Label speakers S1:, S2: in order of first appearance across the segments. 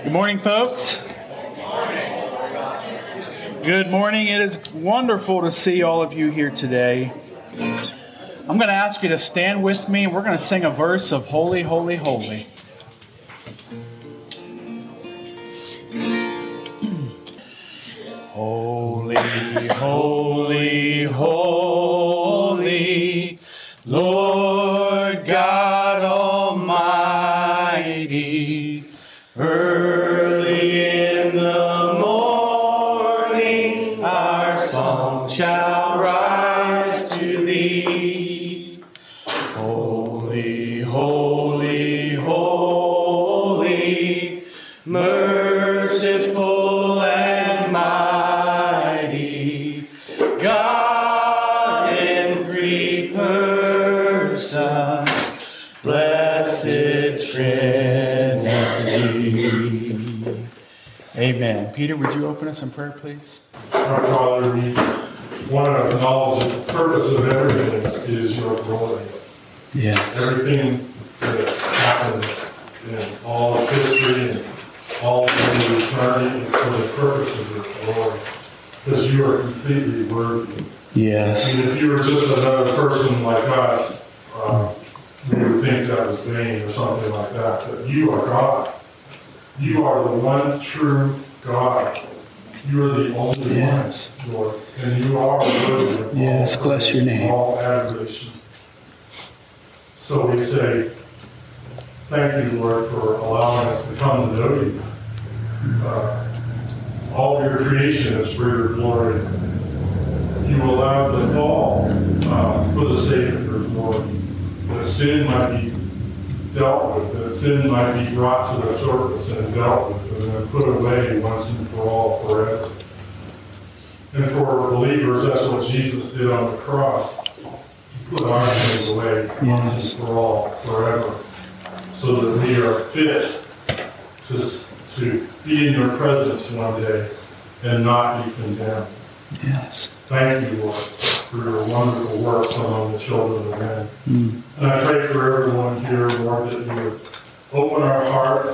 S1: Good morning, folks. Good morning. It is wonderful to see all of you here today. I'm going to ask you to stand with me, and we're going to sing a verse of Holy, Holy, Holy. Holy, holy, holy, Lord God Almighty, early in the morning our song shall rise to Thee. Holy, holy, holy, merciful and mighty, God in three persons, blessed Trinity. Amen. Peter, would you open us in prayer, please?
S2: Our Father, we want to acknowledge that the purpose of everything is your glory.
S1: Yes.
S2: Everything that happens in all of history and all of eternity is for the purpose of your glory. Because you are completely worthy.
S1: Yes.
S2: And if you were just another person like us, we would think that was vain or something like that. But you are God. You are the one true God. You are the only one, Lord. And you are worthy of all
S1: bless your name.
S2: All adoration. So we say, thank you, Lord, for allowing us to come to know you. All of your creation is for your glory. You allowed the fall for the sake of your glory. That sin might be dealt with, that sin might be brought to the surface and dealt with, and then put away once and for all, forever. And for believers, that's what Jesus did on the cross. He put our sins away once and for all, forever, so that we are fit to be in your presence one day and not be condemned.
S1: Yes.
S2: Thank you, Lord, for your wonderful works among the children of men. And I pray for everyone here, Lord, that you would open our hearts,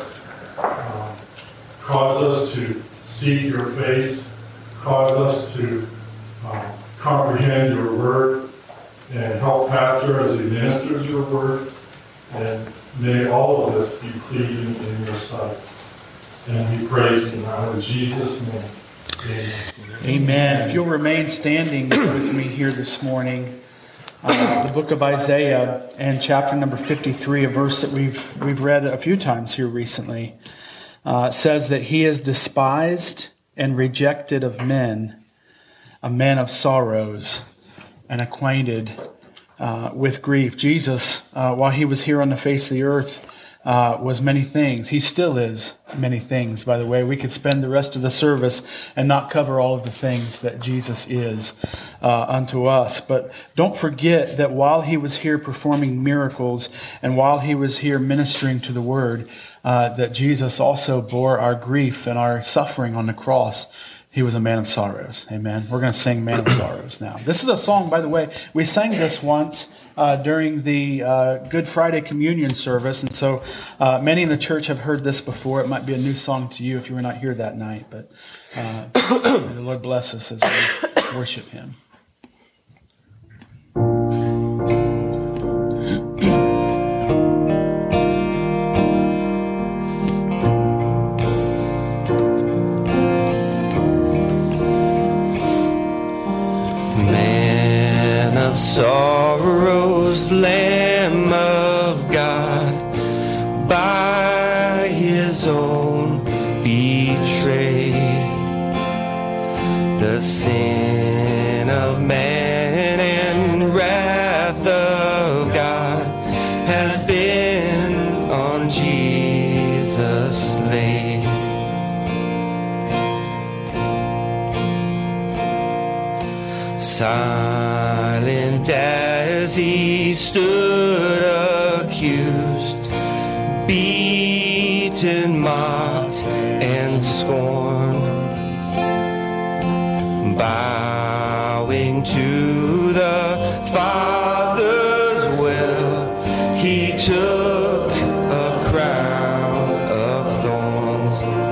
S2: cause us to seek your face, cause us to comprehend your word, and help Pastor as he ministers your word. And may all of this be pleasing in your sight. And we praise you now in Jesus' name. Amen.
S1: Amen. If you'll remain standing with me here this morning, the book of Isaiah and chapter number 53, a verse that we've read a few times here recently, says that he is despised and rejected of men, a man of sorrows and acquainted with grief. Jesus, while he was here on the face of the earth, was many things. He still is many things, by the way. We could spend the rest of the service and not cover all of the things that Jesus is unto us. But don't forget that while he was here performing miracles and while he was here ministering to the word, that Jesus also bore our grief and our suffering on the cross. He was a man of sorrows. Amen. We're going to sing Man of Sorrows now. This is a song, by the way, we sang this once during the Good Friday communion service, and so many in the church have heard this before. It might be a new song to you if you were not here that night, but may the Lord bless us as we worship him.
S3: Man of sorrows, Lamb of God, by his own betrayed, the sin of man and wrath of God has been on Jesus laid. Silent as he stood accused, beaten, mocked, and scorned, bowing to the Father's will, he took a crown of thorns.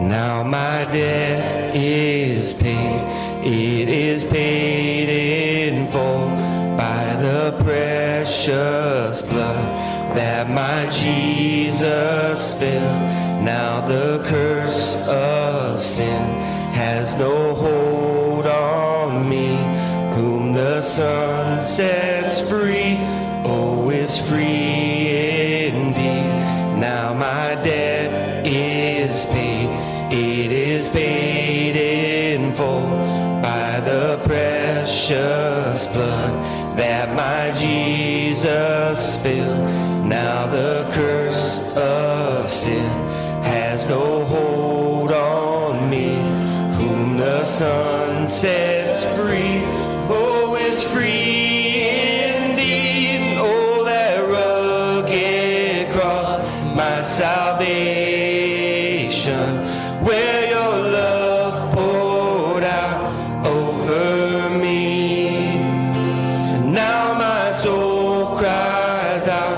S3: Now my debt is paid. It is paid in full by the precious blood that my Jesus spilled. Now the curse of sin has no hold on me. Whom the Son sets free, oh, is free indeed. Now my debt is paid. It is paid in full by the precious blood that my Jesus spilled. Now the curse of sin has no hold on me. Whom the Son sets free, oh, is free indeed. Oh, that rugged cross, my salvation, where your love poured out over me. Now my soul cries out,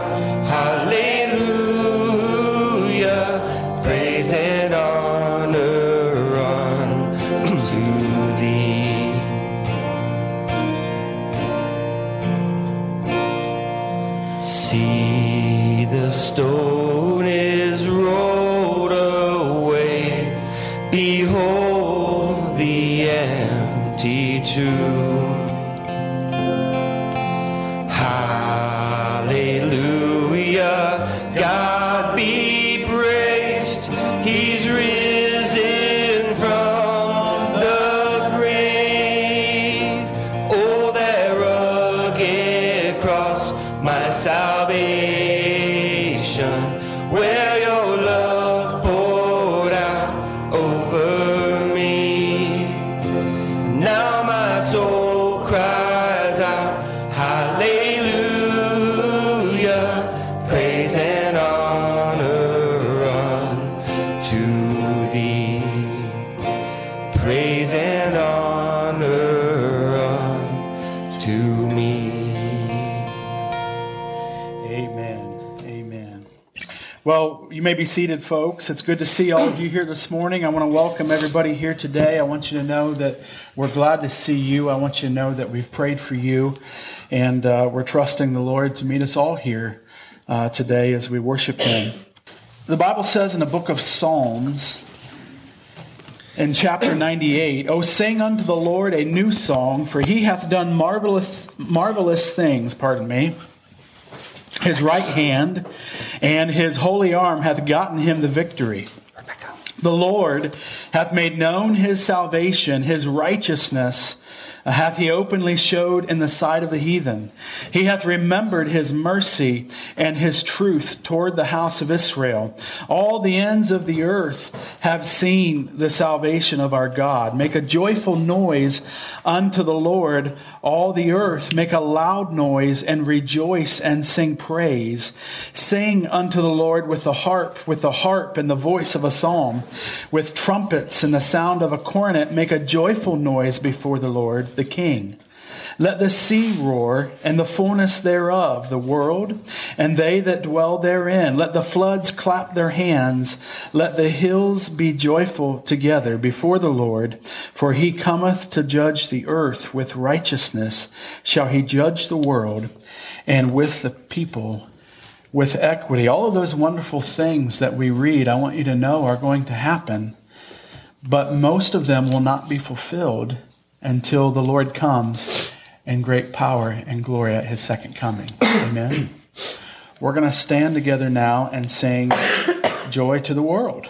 S3: hallelujah, praise and honor unto thee. See, the stone is rolled away. Behold the empty tomb. Hallelujah, God be praised. He's risen from the grave. Oh, that rugged cross, my salvation, where your love poured out over me. Now my soul cries out, hallelujah, praise and honor unto thee. Praise and honor unto me.
S1: Amen. Amen. Well, you may be seated, folks. It's good to see all of you here this morning. I want to welcome everybody here today. I want you to know that we're glad to see you. I want you to know that we've prayed for you, and we're trusting the Lord to meet us all here today as we worship Him. The Bible says in the book of Psalms, in chapter 98, "O sing unto the Lord a new song, for He hath done marvelous things, His right hand and His holy arm hath gotten Him the victory. The Lord hath made known His salvation, His righteousness hath He openly showed in the sight of the heathen. He hath remembered His mercy and His truth toward the house of Israel. All the ends of the earth have seen the salvation of our God. Make a joyful noise unto the Lord, all the earth. Make a loud noise and rejoice and sing praise. Sing unto the Lord with the harp and the voice of a psalm, with trumpets and the sound of a cornet. Make a joyful noise before the Lord, the King. Let the sea roar and the fullness thereof, the world and they that dwell therein. Let the floods clap their hands. Let the hills be joyful together before the Lord. For He cometh to judge the earth. With righteousness shall He judge the world, and with the people with equity." All of those wonderful things that we read, I want you to know, are going to happen. But most of them will not be fulfilled until the Lord comes in great power and glory at His second coming. Amen. We're going to stand together now and sing "Joy to the World."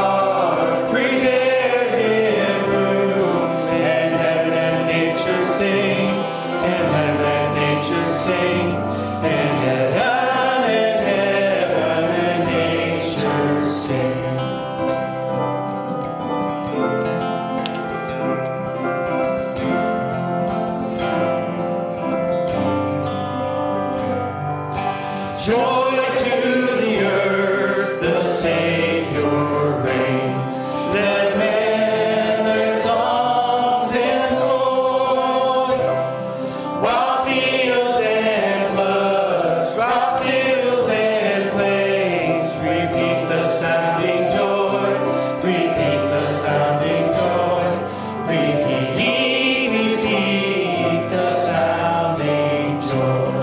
S3: Prepare Him room, and heaven and nature sing. Joy to the earth, the Savior reigns. Let men learn songs and joy, while fields and floods, rocks, hills and plains, repeat the sounding joy, repeat the sounding joy, repeat the sounding joy.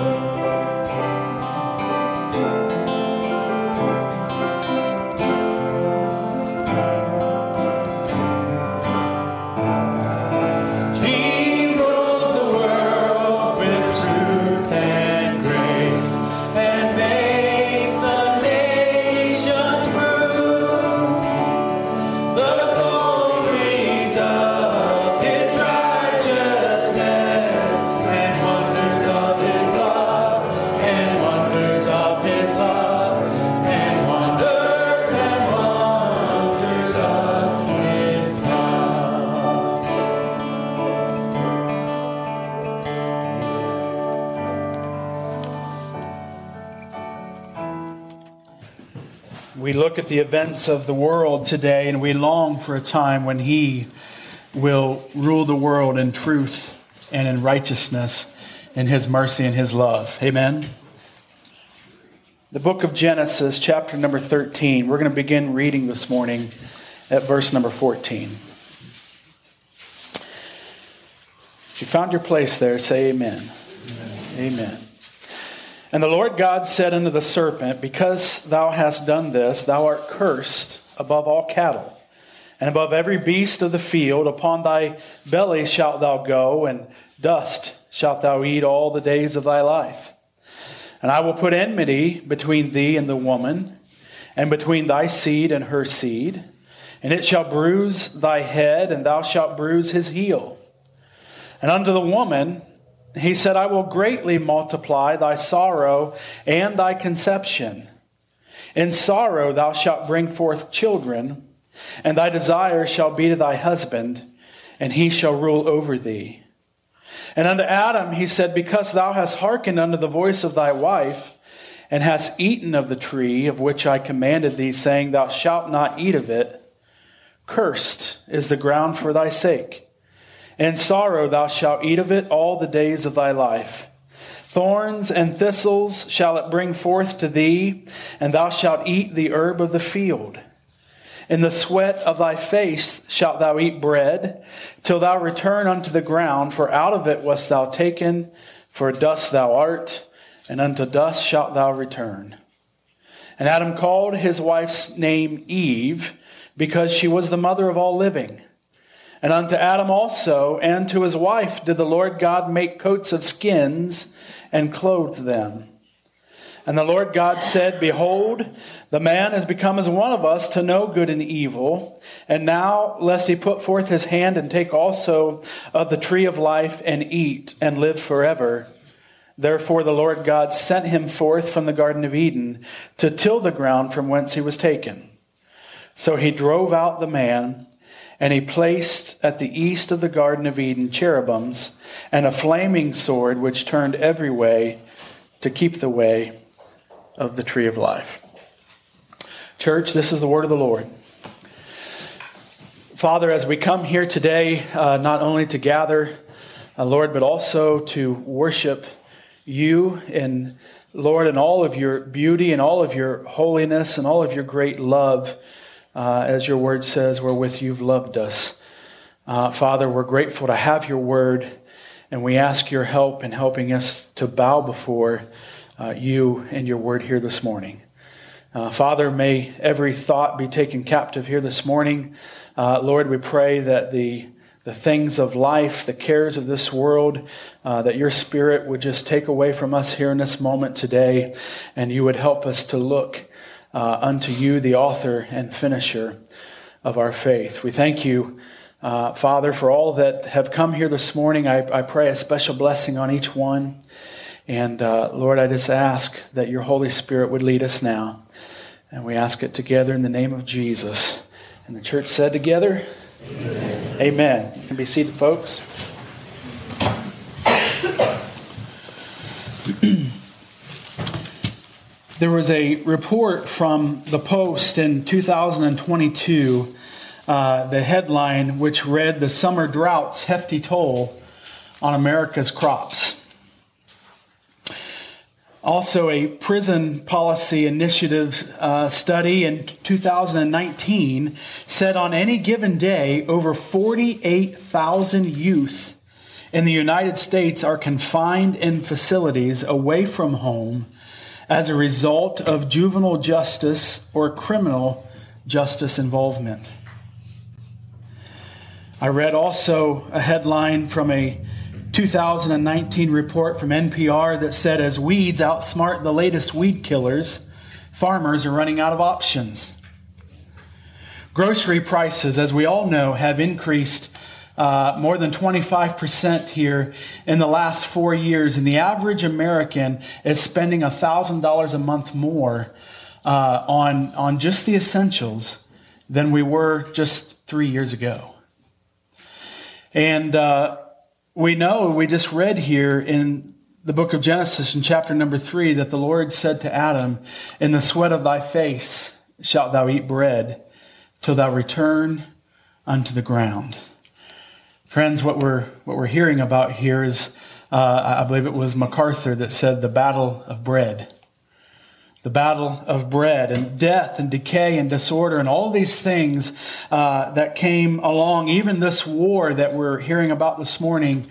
S3: He rules the world with truth and grace, and makes the nations prove the glories of His righteousness, and wonders of His love, and wonders of His love, and wonders of His love.
S1: We look at the events of the world today and we long for a time when He will rule the world in truth and in righteousness, in His mercy and His love. Amen. The book of Genesis, chapter number 13. We're going to begin reading this morning at verse number 14. If you found your place there, say amen. Amen. And the Lord God said unto the serpent, Because thou hast done this, thou art cursed above all cattle, and above every beast of the field. Upon thy belly shalt thou go, and dust shalt thou eat all the days of thy life. And I will put enmity between thee and the woman, and between thy seed and her seed. And it shall bruise thy head, and thou shalt bruise his heel. And unto the woman He said, I will greatly multiply thy sorrow and thy conception. In sorrow thou shalt bring forth children, and thy desire shall be to thy husband, and he shall rule over thee. And unto Adam he said, Because thou hast hearkened unto the voice of thy wife, and hast eaten of the tree of which I commanded thee, saying, Thou shalt not eat of it, cursed is the ground for thy sake. In sorrow thou shalt eat of it all the days of thy life. Thorns and thistles shall it bring forth to thee, and thou shalt eat the herb of the field. In the sweat of thy face shalt thou eat bread, till thou return unto the ground, for out of it wast thou taken, for dust thou art, and unto dust shalt thou return. And Adam called his wife's name Eve, because she was the mother of all living. And unto Adam also, and to his wife, did the Lord God make coats of skins, and clothed them. And the Lord God said, Behold, the man is become as one of us to know good and evil. And now, lest he put forth his hand and take also of the tree of life, and eat, and live forever. Therefore the Lord God sent him forth from the Garden of Eden, to till the ground from whence he was taken. So he drove out the man, and he placed at the east of the Garden of Eden cherubims, and a flaming sword which turned every way to keep the way of the tree of life. Church, this is the word of the Lord. Father, as we come here today, not only to gather, Lord, but also to worship you, and Lord, in all of your beauty and all of your holiness and all of your great love, as your word says, wherewith you've loved us. Father, we're grateful to have your word, and we ask your help in helping us to bow before you and your word here this morning. Father, may every thought be taken captive here this morning. Lord, we pray that the things of life, the cares of this world, that your Spirit would just take away from us here in this moment today, and you would help us to look unto you, the author and finisher of our faith. We thank you, Father, for all that have come here this morning. I pray a special blessing on each one. And Lord, I just ask that your Holy Spirit would lead us now. And we ask it together in the name of Jesus. And the church said together, Amen. Amen. You can be seated, folks. There was a report from the Post in 2022, the headline, which read, "The Summer Drought's Hefty Toll on America's Crops." Also, a prison policy initiative study in 2019 said on any given day, over 48,000 youth in the United States are confined in facilities away from home as a result of juvenile justice or criminal justice involvement. I read also a headline from a 2019 report from NPR that said, as weeds outsmart the latest weed killers, farmers are running out of options. Grocery prices, as we all know, have increased more than 25% here in the last 4 years, and the average American is spending $1,000 a month more on just the essentials than we were just 3 years ago. And we just read here in the book of Genesis in chapter number 3 that the Lord said to Adam, "In the sweat of thy face shalt thou eat bread till thou return unto the ground." Friends, what we're hearing about here is, I believe it was MacArthur that said, the battle of bread. The battle of bread, and death and decay and disorder and all these things that came along, even this war that we're hearing about this morning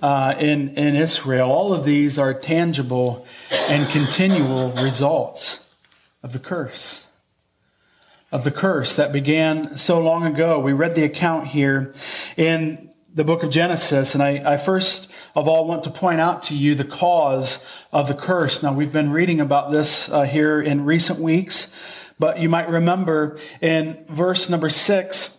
S1: in Israel, all of these are tangible and continual results of the curse. Of the curse that began so long ago. We read the account here in the book of Genesis, and I first of all want to point out to you the cause of the curse. Now, we've been reading about this here in recent weeks, but you might remember in verse number 6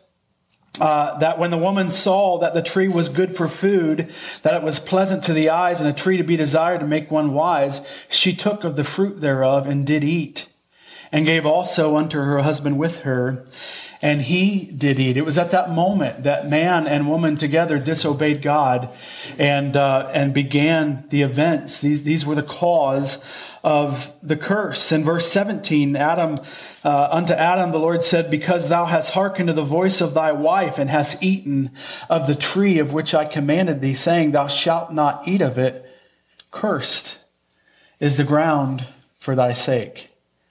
S1: that when the woman saw that the tree was good for food, that it was pleasant to the eyes, and a tree to be desired to make one wise, she took of the fruit thereof and did eat, and gave also unto her husband with her, and he did eat. It was at that moment that man and woman together disobeyed God and began the events. These were the cause of the curse. In verse 17, unto Adam the Lord said, "Because thou hast hearkened to the voice of thy wife, and hast eaten of the tree of which I commanded thee, saying, Thou shalt not eat of it, cursed is the ground for thy sake."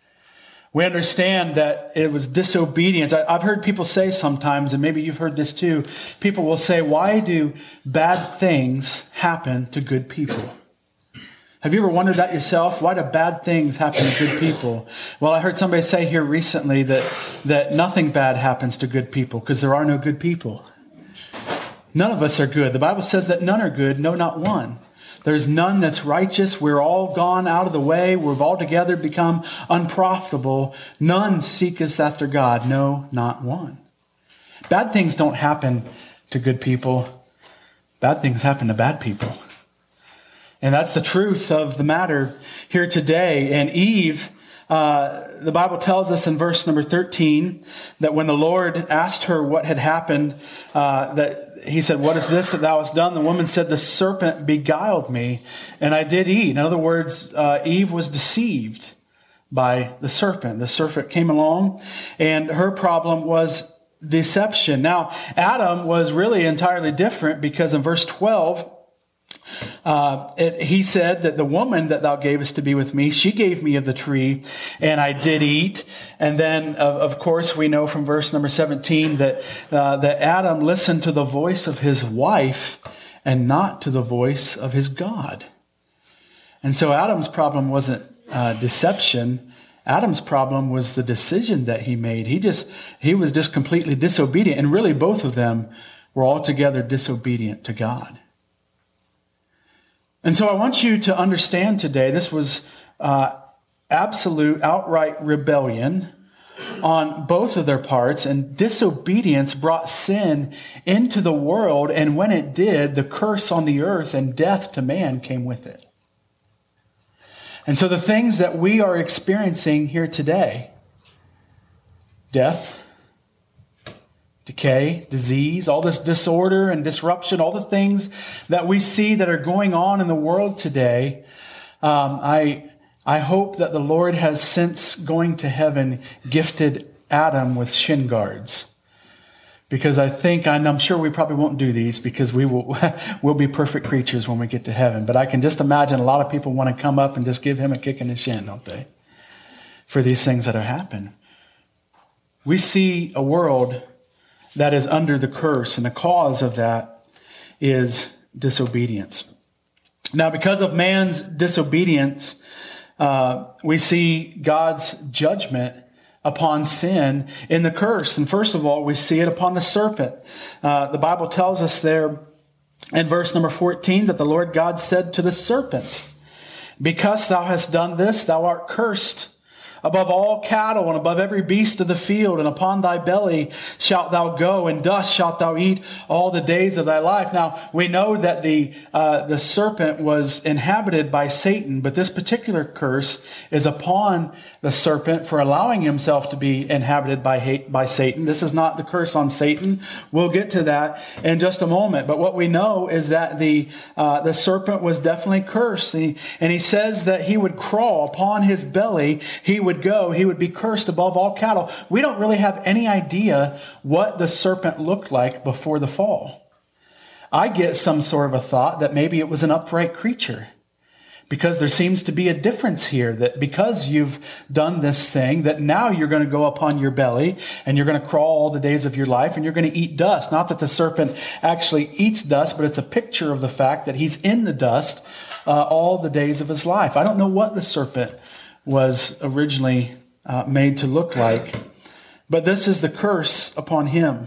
S1: We understand that it was disobedience. I've heard people say sometimes, and maybe you've heard this too, people will say, why do bad things happen to good people? Have you ever wondered that yourself? Why do bad things happen to good people? Well, I heard somebody say here recently that nothing bad happens to good people because there are no good people. None of us are good. The Bible says that none are good, no, not one. There's none that's righteous. We're all gone out of the way. We've altogether become unprofitable. None seeketh after God. No, not one. Bad things don't happen to good people. Bad things happen to bad people. And that's the truth of the matter here today. And Eve, the Bible tells us in verse number 13 that when the Lord asked her what had happened, that he said, "What is this that thou hast done?" The woman said, "The serpent beguiled me, and I did eat." In other words, Eve was deceived by the serpent. The serpent came along, and her problem was deception. Now, Adam was really entirely different, because in verse 12, he said that the woman that thou gavest to be with me, she gave me of the tree, and I did eat. And then, of course, we know from verse number 17 that Adam listened to the voice of his wife and not to the voice of his God. And so Adam's problem wasn't deception. Adam's problem was the decision that he made. He was just completely disobedient. And really, both of them were altogether disobedient to God. And so I want you to understand today, this was absolute, outright rebellion on both of their parts, and disobedience brought sin into the world, and when it did, the curse on the earth and death to man came with it. And so the things that we are experiencing here today, death, decay, disease, all this disorder and disruption, all the things that we see that are going on in the world today, I I hope that the Lord has, since going to heaven, gifted Adam with shin guards. Because I'm sure we probably won't do these because we'll be perfect creatures when we get to heaven. But I can just imagine a lot of people want to come up and just give him a kick in the shin, don't they? For these things that have happened. We see a world that is under the curse, and the cause of that is disobedience. Now, because of man's disobedience, we see God's judgment upon sin in the curse. And first of all, we see it upon the serpent. The Bible tells us there in verse number 14 that the Lord God said to the serpent, "Because thou hast done this, thou art cursed above all cattle and above every beast of the field, and upon thy belly shalt thou go, and dust shalt thou eat all the days of thy life." Now, we know that the serpent was inhabited by Satan, but this particular curse is upon the serpent for allowing himself to be inhabited by Satan. This is not the curse on Satan. We'll get to that in just a moment. But what we know is that the serpent was definitely cursed. And he says that he would crawl upon his belly. He would be cursed above all cattle. We don't really have any idea what the serpent looked like before the fall. I get some sort of a thought that maybe it was an upright creature, because there seems to be a difference here, that because you've done this thing, that now you're going to go upon your belly and you're going to crawl all the days of your life and you're going to eat dust. Not that the serpent actually eats dust, but it's a picture of the fact that he's in the dust all the days of his life. I don't know what the serpent was originally made to look like, but this is the curse upon him.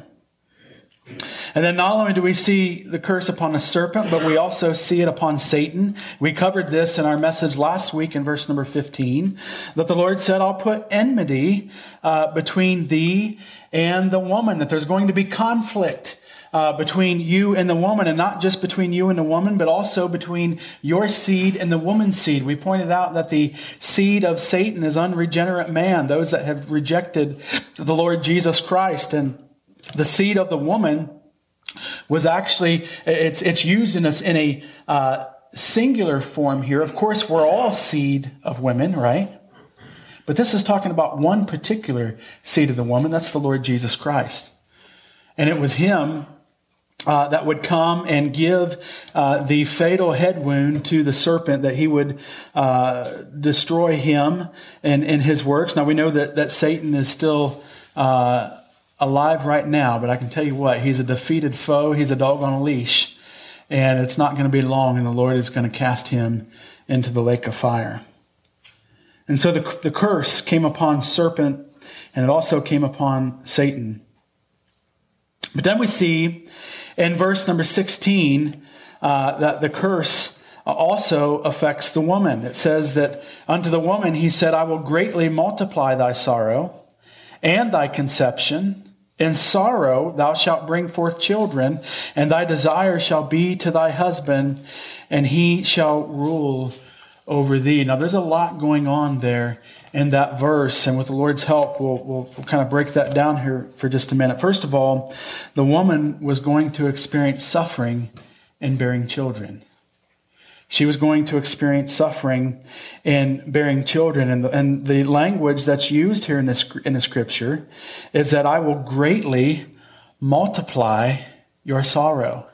S1: And then not only do we see the curse upon the serpent, but we also see it upon Satan. We covered this in our message last week in verse number 15, that the Lord said, "I'll put enmity between thee and the woman," that there's going to be conflict between you and the woman, and not just between you and the woman, but also between your seed and the woman's seed. We pointed out that the seed of Satan is unregenerate man, those that have rejected the Lord Jesus Christ. And the seed of the woman was actually, it's used in a singular form here. Of course, we're all seed of women, right? But this is talking about one particular seed of the woman. That's the Lord Jesus Christ. And it was him that would come and give the fatal head wound to the serpent, that he would destroy him and his works. Now, we know that Satan is still alive right now, but I can tell you what, he's a defeated foe. He's a dog on a leash, and it's not going to be long, and the Lord is going to cast him into the lake of fire. And so the curse came upon serpent, and it also came upon Satan. But then we see in verse number 16 that the curse also affects the woman. It says that unto the woman he said, "I will greatly multiply thy sorrow and thy conception. In sorrow thou shalt bring forth children, and thy desire shall be to thy husband, and he shall rule over thee." Now, there's a lot going on there in that verse, and with the Lord's help, we'll kind of break that down here for just a minute. First of all, the woman was going to experience suffering in bearing children. She was going to experience suffering in bearing children. And the language that's used here in the scripture is that "I will greatly multiply your sorrow."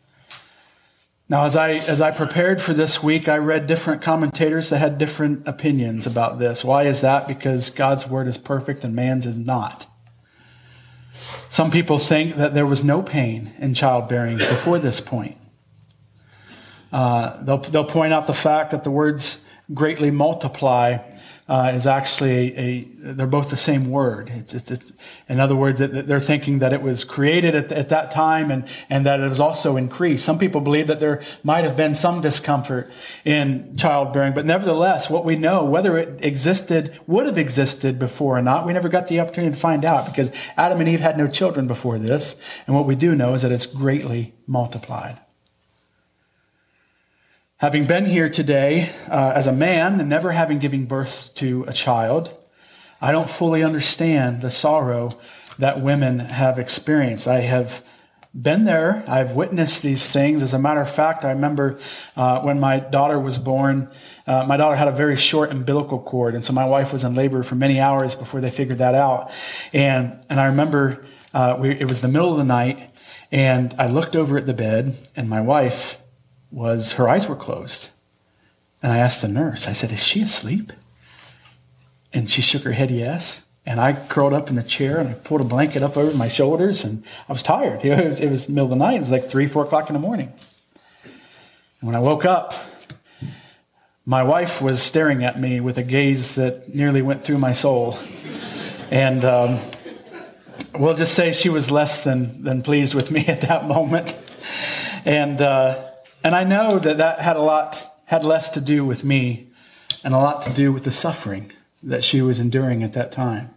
S1: Now, as I prepared for this week, I read different commentators that had different opinions about this. Why is that? Because God's word is perfect and man's is not. Some people think that there was no pain in childbearing before this point. They'll point out the fact that the words "greatly multiply" is actually they're both the same word. It's in other words, they're thinking that it was created at that time and that it was also increased. Some people believe that there might have been some discomfort in childbearing, but nevertheless, what we know, whether it would have existed before or not, we never got the opportunity to find out, because Adam and Eve had no children before this, and what we do know is that it's greatly multiplied. Having been here today as a man and never having given birth to a child, I don't fully understand the sorrow that women have experienced. I have been there. I've witnessed these things. As a matter of fact, I remember when my daughter was born, my daughter had a very short umbilical cord. And so my wife was in labor for many hours before they figured that out. And I remember it was the middle of the night, and I looked over at the bed, and my wife her eyes were closed. And I asked the nurse, I said, "Is she asleep?" And she shook her head yes. And I curled up in the chair and I pulled a blanket up over my shoulders, and I was tired. It was the middle of the night. It was like 3, 4 o'clock in the morning. And when I woke up, my wife was staring at me with a gaze that nearly went through my soul. And we'll just say she was less than pleased with me at that moment. And I know that had less to do with me and a lot to do with the suffering that she was enduring at that time.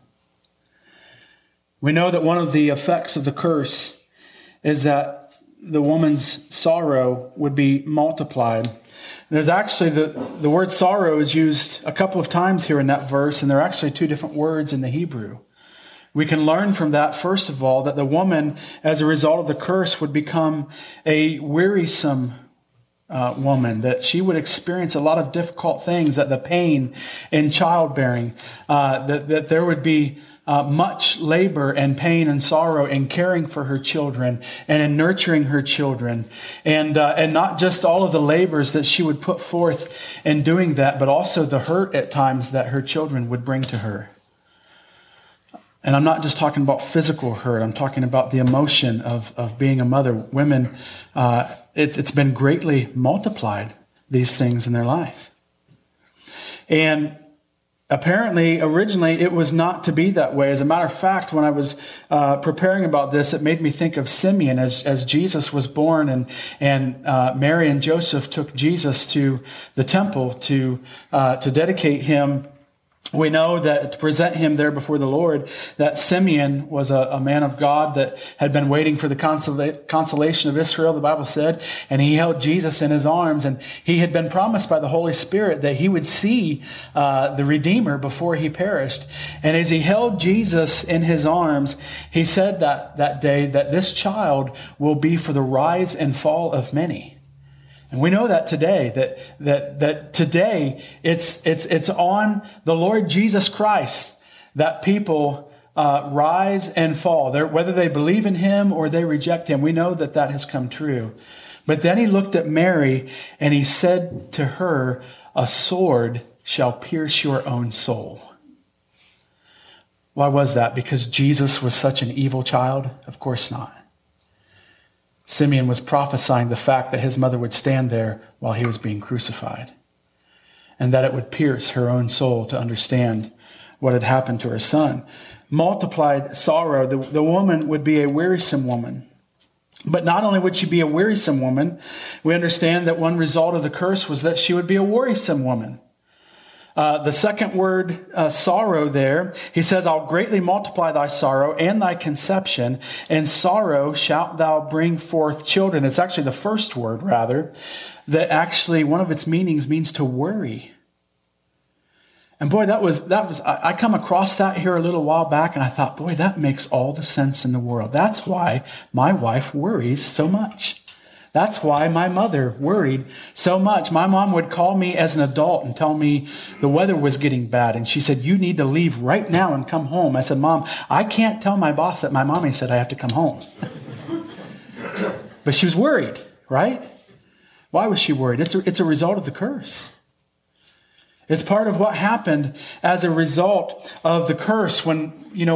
S1: We know that one of the effects of the curse is that the woman's sorrow would be multiplied. There's actually, the word sorrow is used a couple of times here in that verse, and there are actually 2 different words in the Hebrew. We can learn from that, first of all, that the woman, as a result of the curse, would become a wearisome woman, that she would experience a lot of difficult things, that the pain in childbearing, that there would be much labor and pain and sorrow in caring for her children and in nurturing her children, and not just all of the labors that she would put forth in doing that, but also the hurt at times that her children would bring to her. And I'm not just talking about physical hurt. I'm talking about the emotion of being a mother. Women, it's been greatly multiplied, these things in their life. And apparently, originally, it was not to be that way. As a matter of fact, when I was preparing about this, it made me think of Simeon as Jesus was born, and Mary and Joseph took Jesus to the temple to dedicate him. We know that to present him there before the Lord, that Simeon was a man of God that had been waiting for the consolation of Israel, the Bible said, and he held Jesus in his arms, and he had been promised by the Holy Spirit that he would see the Redeemer before he perished. And as he held Jesus in his arms, he said that day that this child will be for the rise and fall of many. And we know that today, that today it's on the Lord Jesus Christ that people rise and fall. Whether they believe in him or they reject him, we know that has come true. But then he looked at Mary and he said to her, "A sword shall pierce your own soul." Why was that? Because Jesus was such an evil child? Of course not. Simeon was prophesying the fact that his mother would stand there while he was being crucified, and that it would pierce her own soul to understand what had happened to her son. Multiplied sorrow. The woman would be a wearisome woman. But not only would she be a wearisome woman, we understand that one result of the curse was that she would be a worrisome woman. The second word, sorrow there, he says, "I'll greatly multiply thy sorrow and thy conception, and sorrow shalt thou bring forth children." It's actually the first word, rather, that actually one of its meanings means to worry. And boy, that was I come across that here a little while back, and I thought, boy, that makes all the sense in the world. That's why my wife worries so much. That's why my mother worried so much. My mom would call me as an adult and tell me the weather was getting bad. And she said, "You need to leave right now and come home." I said, "Mom, I can't tell my boss that my mommy said I have to come home." But she was worried, right? Why was she worried? It's a result of the curse. It's part of what happened as a result of the curse when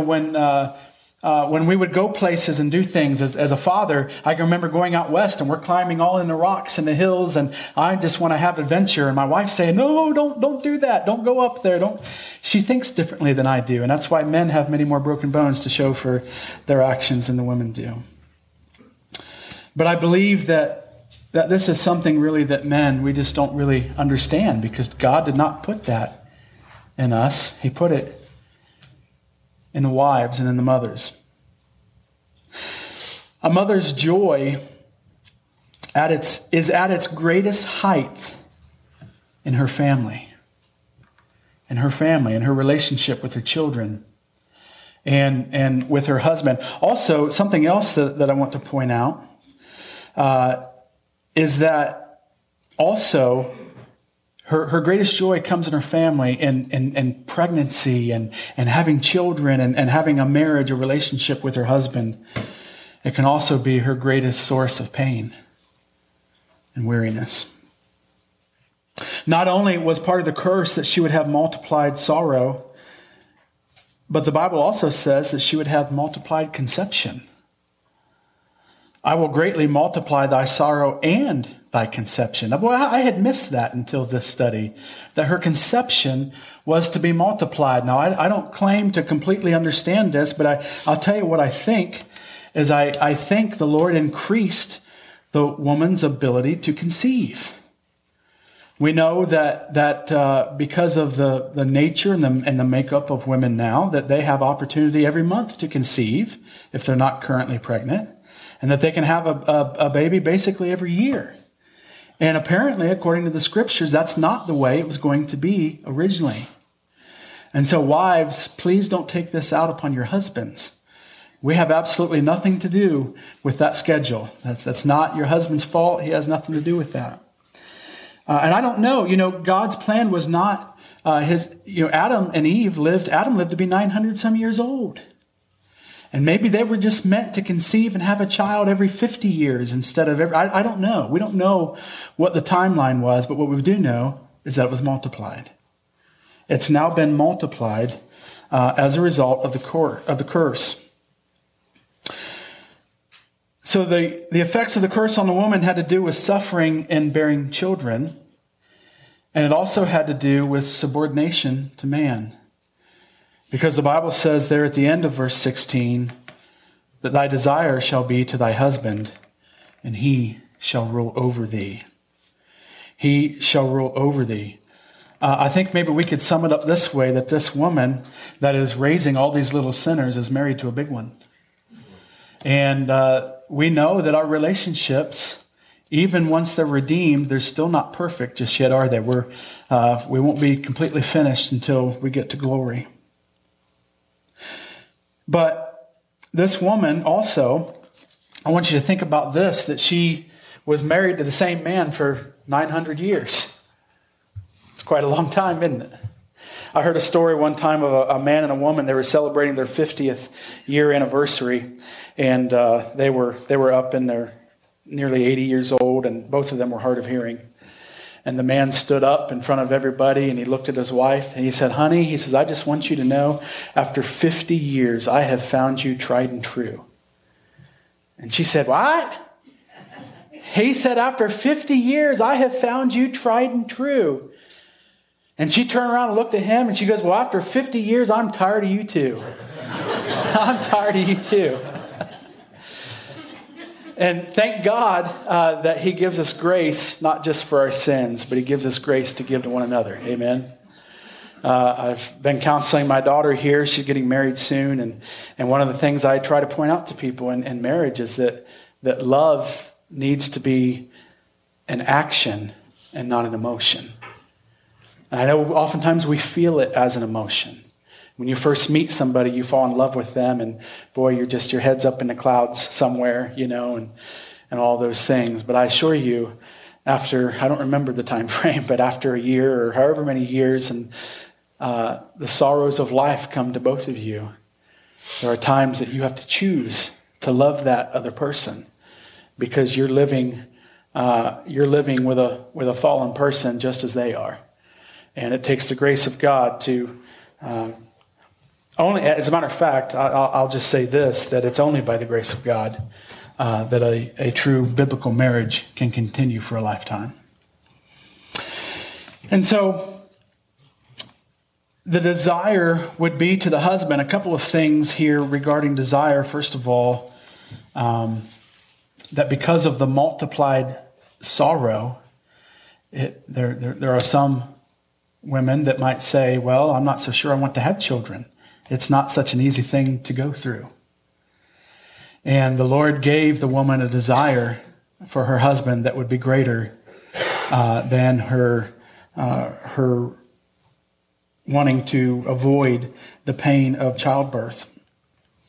S1: we would go places and do things as a father. I can remember going out west and we're climbing all in the rocks and the hills, and I just want to have adventure. And my wife saying, "No, don't do that. Don't go up there. Don't." She thinks differently than I do. And that's why men have many more broken bones to show for their actions than the women do. But I believe that this is something really that men, we just don't really understand, because God did not put that in us. He put it in the wives and in the mothers. A mother's joy is at its greatest height in her family, in her relationship with her children. and with her husband. Also, something else that I want to point out is that also her greatest joy comes in her family and pregnancy and having children and having a marriage, a relationship with her husband. It can also be her greatest source of pain and weariness. Not only was part of the curse that she would have multiplied sorrow, but the Bible also says that she would have multiplied conception. I will greatly multiply thy sorrow and thy conception. Well, I had missed that until this study, that her conception was to be multiplied. Now, I don't claim to completely understand this, but I'll tell you what I think is I think the Lord increased the woman's ability to conceive. We know that because of the nature and the makeup of women now, that they have opportunity every month to conceive if they're not currently pregnant, and that they can have a baby basically every year. And apparently, according to the scriptures, that's not the way it was going to be originally. And so wives, please don't take this out upon your husbands. We have absolutely nothing to do with that schedule. That's not your husband's fault. He has nothing to do with that. And I don't know, God's plan was not Adam and Eve Adam lived to be 900 some years old. And maybe they were just meant to conceive and have a child every 50 years instead of I don't know. We don't know what the timeline was, but what we do know is that it was multiplied. It's now been multiplied as a result of the curse. So the effects of the curse on the woman had to do with suffering and bearing children, and it also had to do with subordination to man. Because the Bible says there at the end of verse 16, that thy desire shall be to thy husband, and he shall rule over thee. He shall rule over thee. I think maybe we could sum it up this way, that this woman that is raising all these little sinners is married to a big one. And we know that our relationships, even once they're redeemed, they're still not perfect just yet, are they? We won't be completely finished until we get to glory. But this woman also, I want you to think about this, that she was married to the same man for 900 years. It's quite a long time, isn't it? I heard a story one time of a man and a woman. They were celebrating their 50th year anniversary, and they were up in their nearly 80 years old, and both of them were hard of hearing. And the man stood up in front of everybody, and he looked at his wife, and he said, "Honey," he says, "I just want you to know, after 50 years, I have found you tried and true." And she said, "What?" He said, "After 50 years, I have found you tried and true." And she turned around and looked at him, and she goes, "Well, after 50 years, I'm tired of you too." I'm tired of you too. And thank God that he gives us grace, not just for our sins, but he gives us grace to give to one another. Amen. I've been counseling my daughter here. She's getting married soon. And one of the things I try to point out to people in marriage is that love needs to be an action and not an emotion. And I know oftentimes we feel it as an emotion. When you first meet somebody, you fall in love with them, and boy, your head's up in the clouds somewhere, and all those things. But I assure you, after, I don't remember the time frame, but after a year or however many years, and the sorrows of life come to both of you, there are times that you have to choose to love that other person, because you're living with a fallen person just as they are. And it takes the grace of God to only, as a matter of fact, I'll just say this, that it's only by the grace of God that a true biblical marriage can continue for a lifetime. And so the desire would be to the husband. A couple of things here regarding desire. First of all, that because of the multiplied sorrow, there are some women that might say, "Well, I'm not so sure I want to have children. It's not such an easy thing to go through." And the Lord gave the woman a desire for her husband that would be greater than her wanting to avoid the pain of childbirth.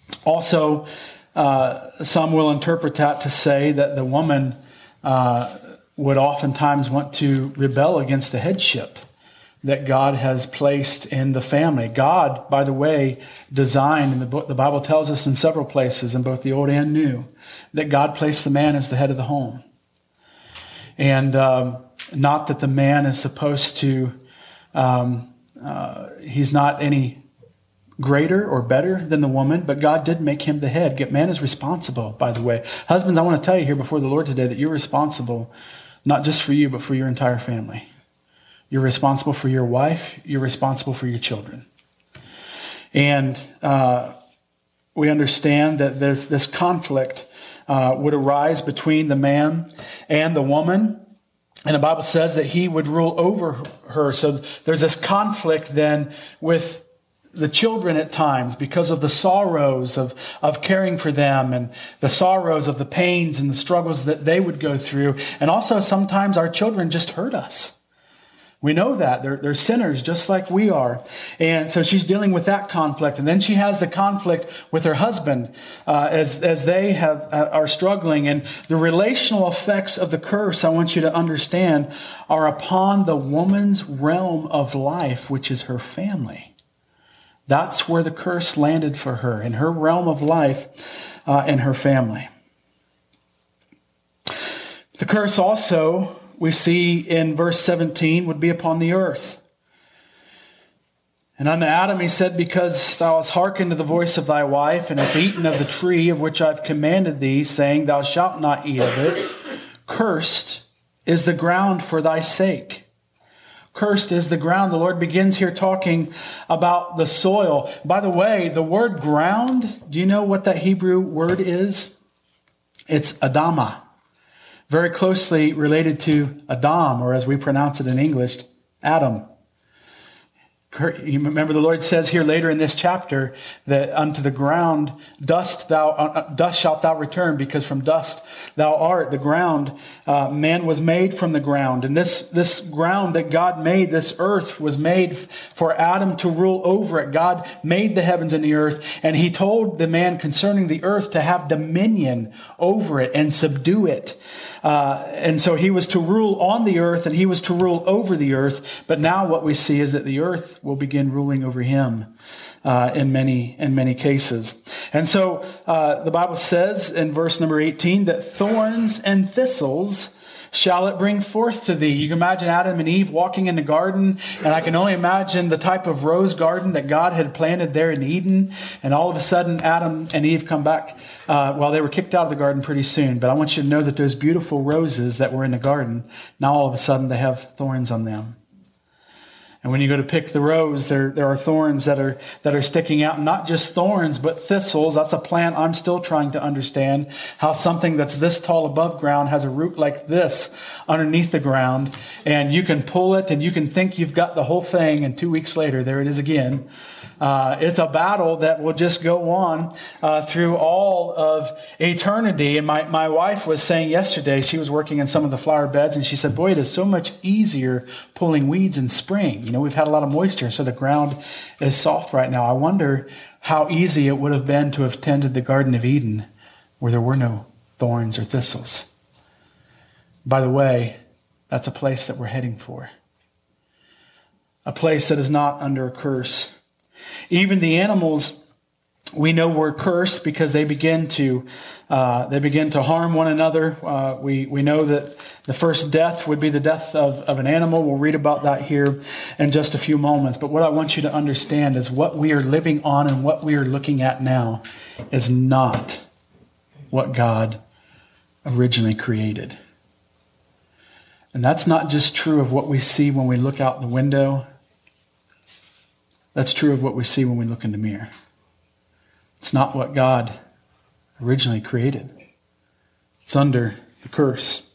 S1: Also, some will interpret that to say that the woman would oftentimes want to rebel against the headship that God has placed in the family. God, by the way, designed in the book, the Bible tells us in several places, in both the Old and New, that God placed the man as the head of the home. And not that the man is supposed to, he's not any greater or better than the woman, but God did make him the head. Man is responsible, by the way. Husbands, I want to tell you here before the Lord today that you're responsible, not just for you, but for your entire family. You're responsible for your wife. You're responsible for your children. And we understand that this conflict would arise between the man and the woman. And the Bible says that he would rule over her. So there's this conflict then with the children at times because of the sorrows of caring for them and the sorrows of the pains and the struggles that they would go through. And also sometimes our children just hurt us. We know that. They're sinners just like we are. And so she's dealing with that conflict. And then she has the conflict with her husband as they are struggling. And the relational effects of the curse, I want you to understand, are upon the woman's realm of life, which is her family. That's where the curse landed for her, in her realm of life and her family. The curse also, we see in verse 17, would be upon the earth. And unto Adam he said, because thou hast hearkened to the voice of thy wife, and hast eaten of the tree of which I have commanded thee, saying, thou shalt not eat of it, cursed is the ground for thy sake. Cursed is the ground. The Lord begins here talking about the soil. By the way, the word ground, do you know what that Hebrew word is? It's Adamah. Very closely related to Adam, or as we pronounce it in English, Adam. You remember the Lord says here later in this chapter that unto the ground dust shalt thou return, because from dust thou art. The ground, man was made from the ground. And this ground that God made, this earth, was made for Adam to rule over it. God made the heavens and the earth, and he told the man concerning the earth to have dominion over it and subdue it. And so he was to rule on the earth, and he was to rule over the earth. But now what we see is that the earth will begin ruling over him in many cases. And so the Bible says in verse number 18 that thorns and thistles shall it bring forth to thee. You can imagine Adam and Eve walking in the garden, and I can only imagine the type of rose garden that God had planted there in Eden. And all of a sudden, Adam and Eve come back. They were kicked out of the garden pretty soon, but I want you to know that those beautiful roses that were in the garden, now all of a sudden they have thorns on them. And when you go to pick the rose, there are thorns that are sticking out. Not just thorns, but thistles. That's a plant I'm still trying to understand. How something that's this tall above ground has a root like this underneath the ground. And you can pull it and you can think you've got the whole thing. And 2 weeks later, there it is again. It's a battle that will just go on through all of eternity. And my wife was saying yesterday, she was working in some of the flower beds, and she said, boy, it is so much easier pulling weeds in spring. You know, we've had a lot of moisture, so the ground is soft right now. I wonder how easy it would have been to have tended the Garden of Eden where there were no thorns or thistles. By the way, that's a place that we're heading for. A place that is not under a curse. Even the animals we know were cursed because they begin to harm one another. We know that the first death would be the death of an animal. We'll read about that here in just a few moments. But what I want you to understand is what we are living on and what we are looking at now is not what God originally created. And that's not just true of what we see when we look out the window. That's true of what we see when we look in the mirror. It's not what God originally created. It's under the curse.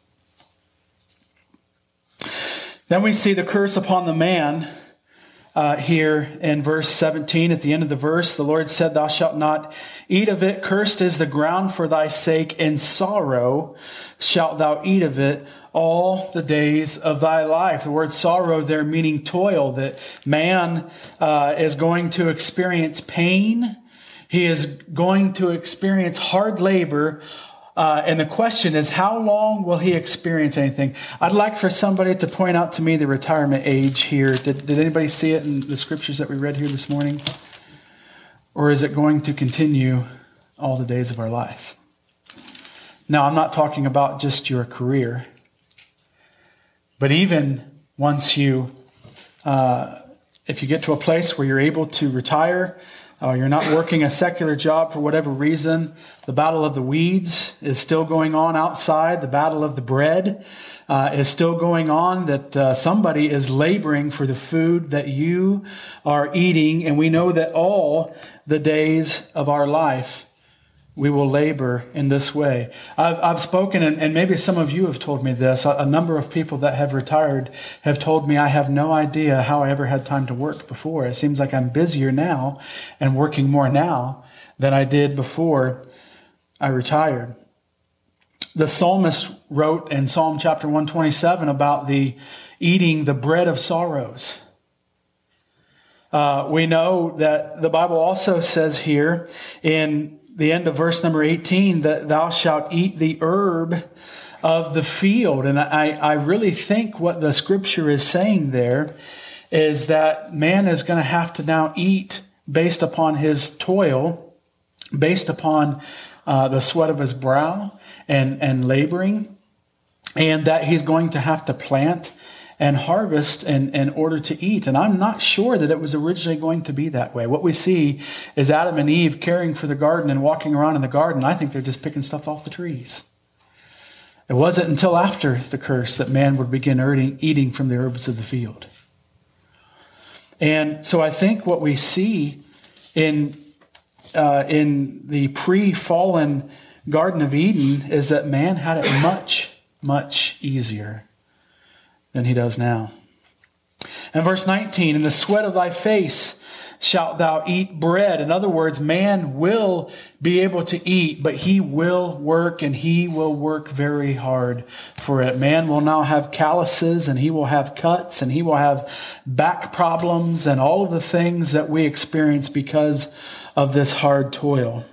S1: Then we see the curse upon the man here in verse 17. At the end of the verse, the Lord said, thou shalt not eat of it. Cursed is the ground for thy sake. In sorrow shalt thou eat of it all the days of thy life. The word sorrow there meaning toil, that man is going to experience pain. He is going to experience hard labor. And the question is, how long will he experience anything? I'd like for somebody to point out to me the retirement age here. Did anybody see it in the scriptures that we read here this morning? Or is it going to continue all the days of our life? Now, I'm not talking about just your career. But even once you, if you get to a place where you're able to retire, you're not working a secular job for whatever reason, the battle of the weeds is still going on outside. The battle of the bread is still going on, that somebody is laboring for the food that you are eating. And we know that all the days of our life, we will labor in this way. I've spoken, and maybe some of you have told me this. A number of people that have retired have told me, I have no idea how I ever had time to work before. It seems like I'm busier now and working more now than I did before I retired. The psalmist wrote in Psalm chapter 127 about the eating the bread of sorrows. We know that the Bible also says here in the end of verse number 18, that thou shalt eat the herb of the field. And I really think what the scripture is saying there is that man is going to have to now eat based upon his toil, based upon the sweat of his brow and laboring, and that he's going to have to plant and harvest in order to eat. And I'm not sure that it was originally going to be that way. What we see is Adam and Eve caring for the garden and walking around in the garden. I think they're just picking stuff off the trees. It wasn't until after the curse that man would begin eating from the herbs of the field. And so I think what we see in the pre-fallen Garden of Eden is that man had it much, much easier than he does now. And verse 19, in the sweat of thy face shalt thou eat bread. In other words, man will be able to eat, but he will work, and he will work very hard for it. Man will now have calluses, and he will have cuts, and he will have back problems, and all of the things that we experience because of this hard toil.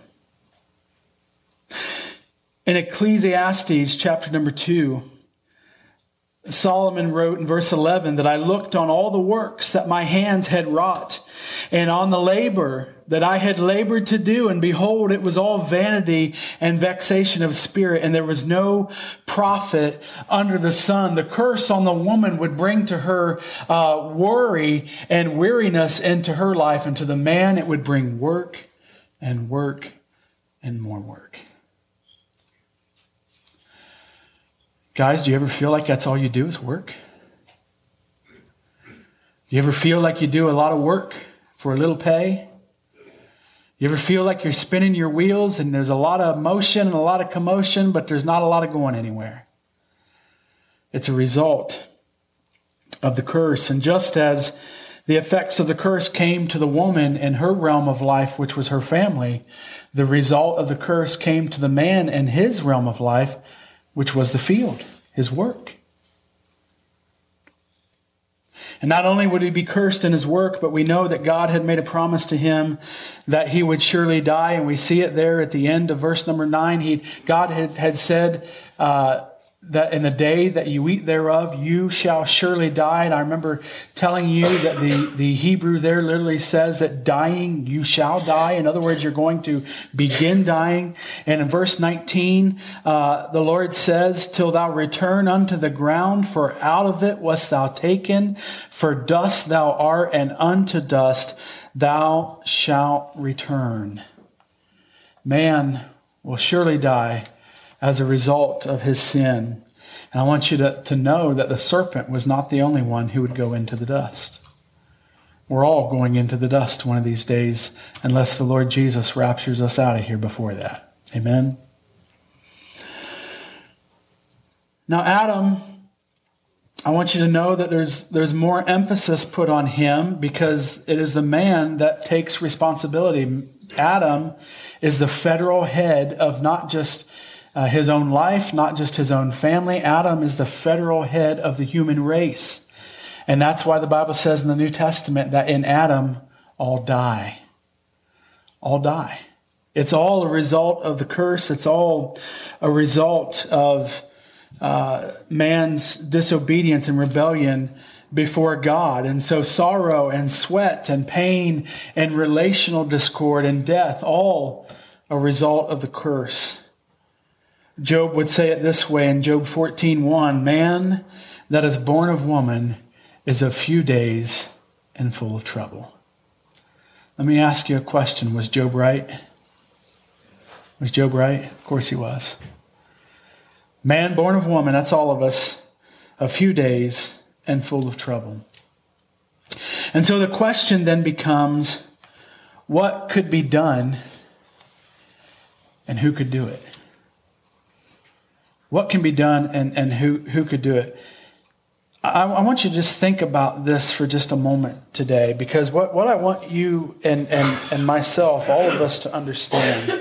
S1: In Ecclesiastes chapter number 2, Solomon wrote in verse 11 that I looked on all the works that my hands had wrought, and on the labor that I had labored to do, and behold, it was all vanity and vexation of spirit, and there was no profit under the sun. The curse on the woman would bring to her worry and weariness into her life, and to the man it would bring work and work and more work. Guys, do you ever feel like that's all you do is work? Do you ever feel like you do a lot of work for a little pay? You ever feel like you're spinning your wheels and there's a lot of motion and a lot of commotion, but there's not a lot of going anywhere? It's a result of the curse. And just as the effects of the curse came to the woman in her realm of life, which was her family, the result of the curse came to the man in his realm of life, which was the field, his work. And not only would he be cursed in his work, but we know that God had made a promise to him that he would surely die. And we see it there at the end of verse number 9. God had said that in the day that you eat thereof, you shall surely die. And I remember telling you that the Hebrew there literally says that dying, you shall die. In other words, you're going to begin dying. And in verse 19, the Lord says, till thou return unto the ground, for out of it wast thou taken, for dust thou art, and unto dust thou shalt return. Man will surely die as a result of his sin. And I want you to know that the serpent was not the only one who would go into the dust. We're all going into the dust one of these days, unless the Lord Jesus raptures us out of here before that. Amen? Now, Adam, I want you to know that there's more emphasis put on him because it is the man that takes responsibility. Adam is the federal head of not just his own life, not just his own family. Adam is the federal head of the human race. And that's why the Bible says in the New Testament that in Adam all die. All die. It's all a result of the curse. It's all a result of man's disobedience and rebellion before God. And so sorrow and sweat and pain and relational discord and death, all a result of the curse. Job would say it this way in Job 14:1, man that is born of woman is of few days and full of trouble. Let me ask you a question. Was Job right? Was Job right? Of course he was. Man born of woman, that's all of us, a few days and full of trouble. And so the question then becomes, what could be done and who could do it? What can be done and who could do it? I want you to just think about this for just a moment today, because what I want you and myself, all of us, to understand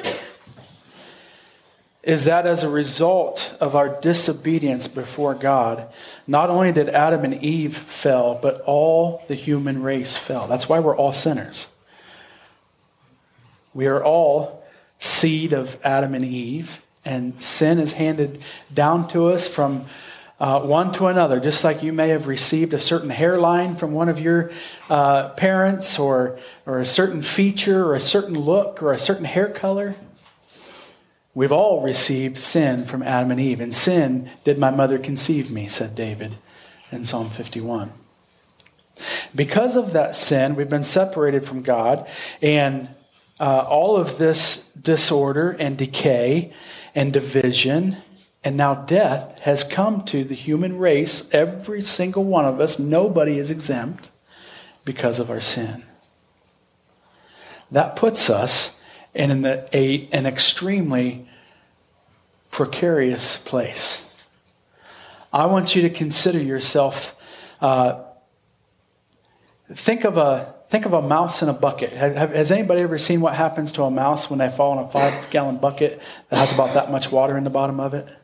S1: is that as a result of our disobedience before God, not only did Adam and Eve fail, but all the human race fell. That's why we're all sinners. We are all seed of Adam and Eve, and sin is handed down to us from one to another, just like you may have received a certain hairline from one of your parents, or a certain feature, or a certain look, or a certain hair color. We've all received sin from Adam and Eve. "In sin did my mother conceive me," said David in Psalm 51. Because of that sin, we've been separated from God, and all of this disorder and decay and division and now death has come to the human race, every single one of us. Nobody is exempt because of our sin. That puts us in an extremely precarious place. I want you to consider yourself, think of a mouse in a bucket. Has anybody ever seen what happens to a mouse when they fall in a 5-gallon bucket that has about that much water in the bottom of it?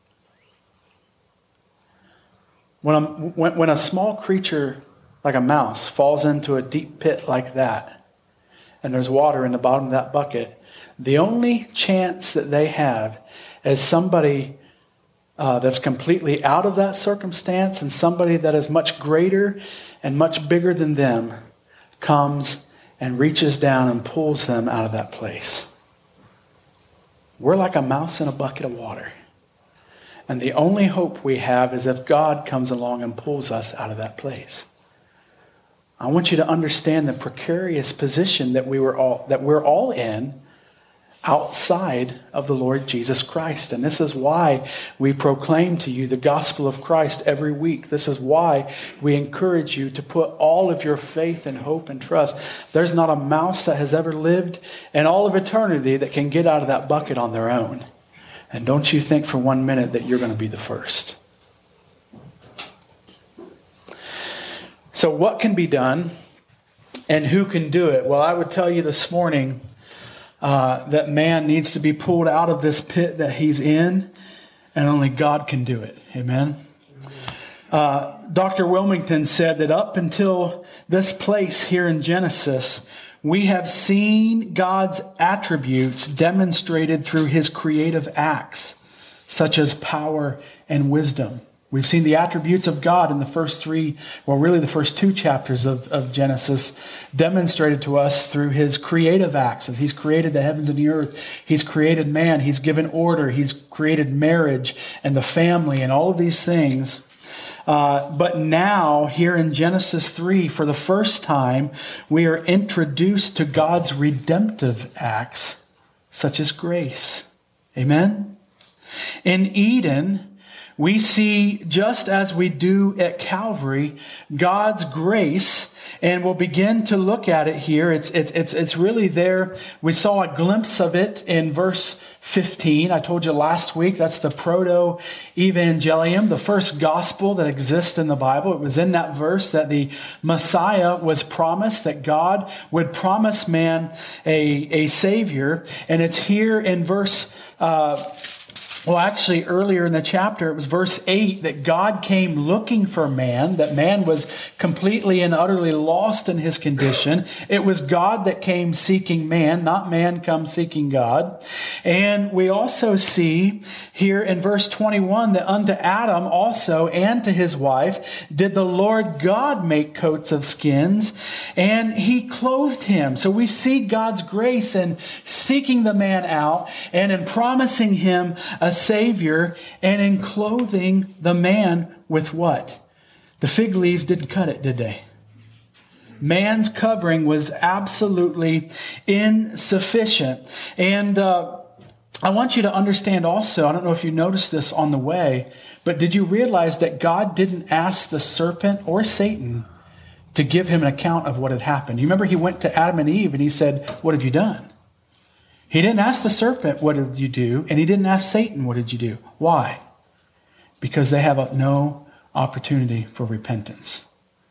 S1: When a small creature like a mouse falls into a deep pit like that, and there's water in the bottom of that bucket, the only chance that they have is somebody that's completely out of that circumstance, and somebody that is much greater and much bigger than them comes and reaches down and pulls them out of that place. We're like a mouse in a bucket of water. And the only hope we have is if God comes along and pulls us out of that place. I want you to understand the precarious position that we're all in outside of the Lord Jesus Christ. And this is why we proclaim to you the gospel of Christ every week. This is why we encourage you to put all of your faith and hope and trust. There's not a mouse that has ever lived in all of eternity that can get out of that bucket on their own. And don't you think for 1 minute that you're going to be the first. So what can be done and who can do it? Well, I would tell you this morning that man needs to be pulled out of this pit that he's in, and only God can do it. Amen? Dr. Wilmington said that up until this place here in Genesis, we have seen God's attributes demonstrated through his creative acts, such as power and wisdom. We've seen the attributes of God in the first the first 2 chapters of Genesis demonstrated to us through his creative acts. As he's created the heavens and the earth, he's created man, he's given order, he's created marriage and the family and all of these things. But now, here in Genesis 3, for the first time, we are introduced to God's redemptive acts, such as grace. Amen? In Eden, we see, just as we do at Calvary, God's grace, and we'll begin to look at it here. It's really there. We saw a glimpse of it in verse 15. I told you last week, that's the proto-evangelium, the first gospel that exists in the Bible. It was in that verse that the Messiah was promised, that God would promise man a Savior. And it's here in verse Well, actually, earlier in the chapter, it was verse 8 that God came looking for man, that man was completely and utterly lost in his condition. It was God that came seeking man, not man come seeking God. And we also see here in verse 21 that unto Adam also and to his wife did the Lord God make coats of skins, and he clothed him. So we see God's grace in seeking the man out and in promising him a Savior, and in clothing the man with what? The fig leaves didn't cut it, did they? Man's covering was absolutely insufficient. And I want you to understand also, I don't know if you noticed this on the way, but did you realize that God didn't ask the serpent or Satan to give him an account of what had happened? You remember he went to Adam and Eve and he said, "What have you done?" He didn't ask the serpent, "What did you do?" And he didn't ask Satan, "What did you do?" Why? Because they have no opportunity for repentance.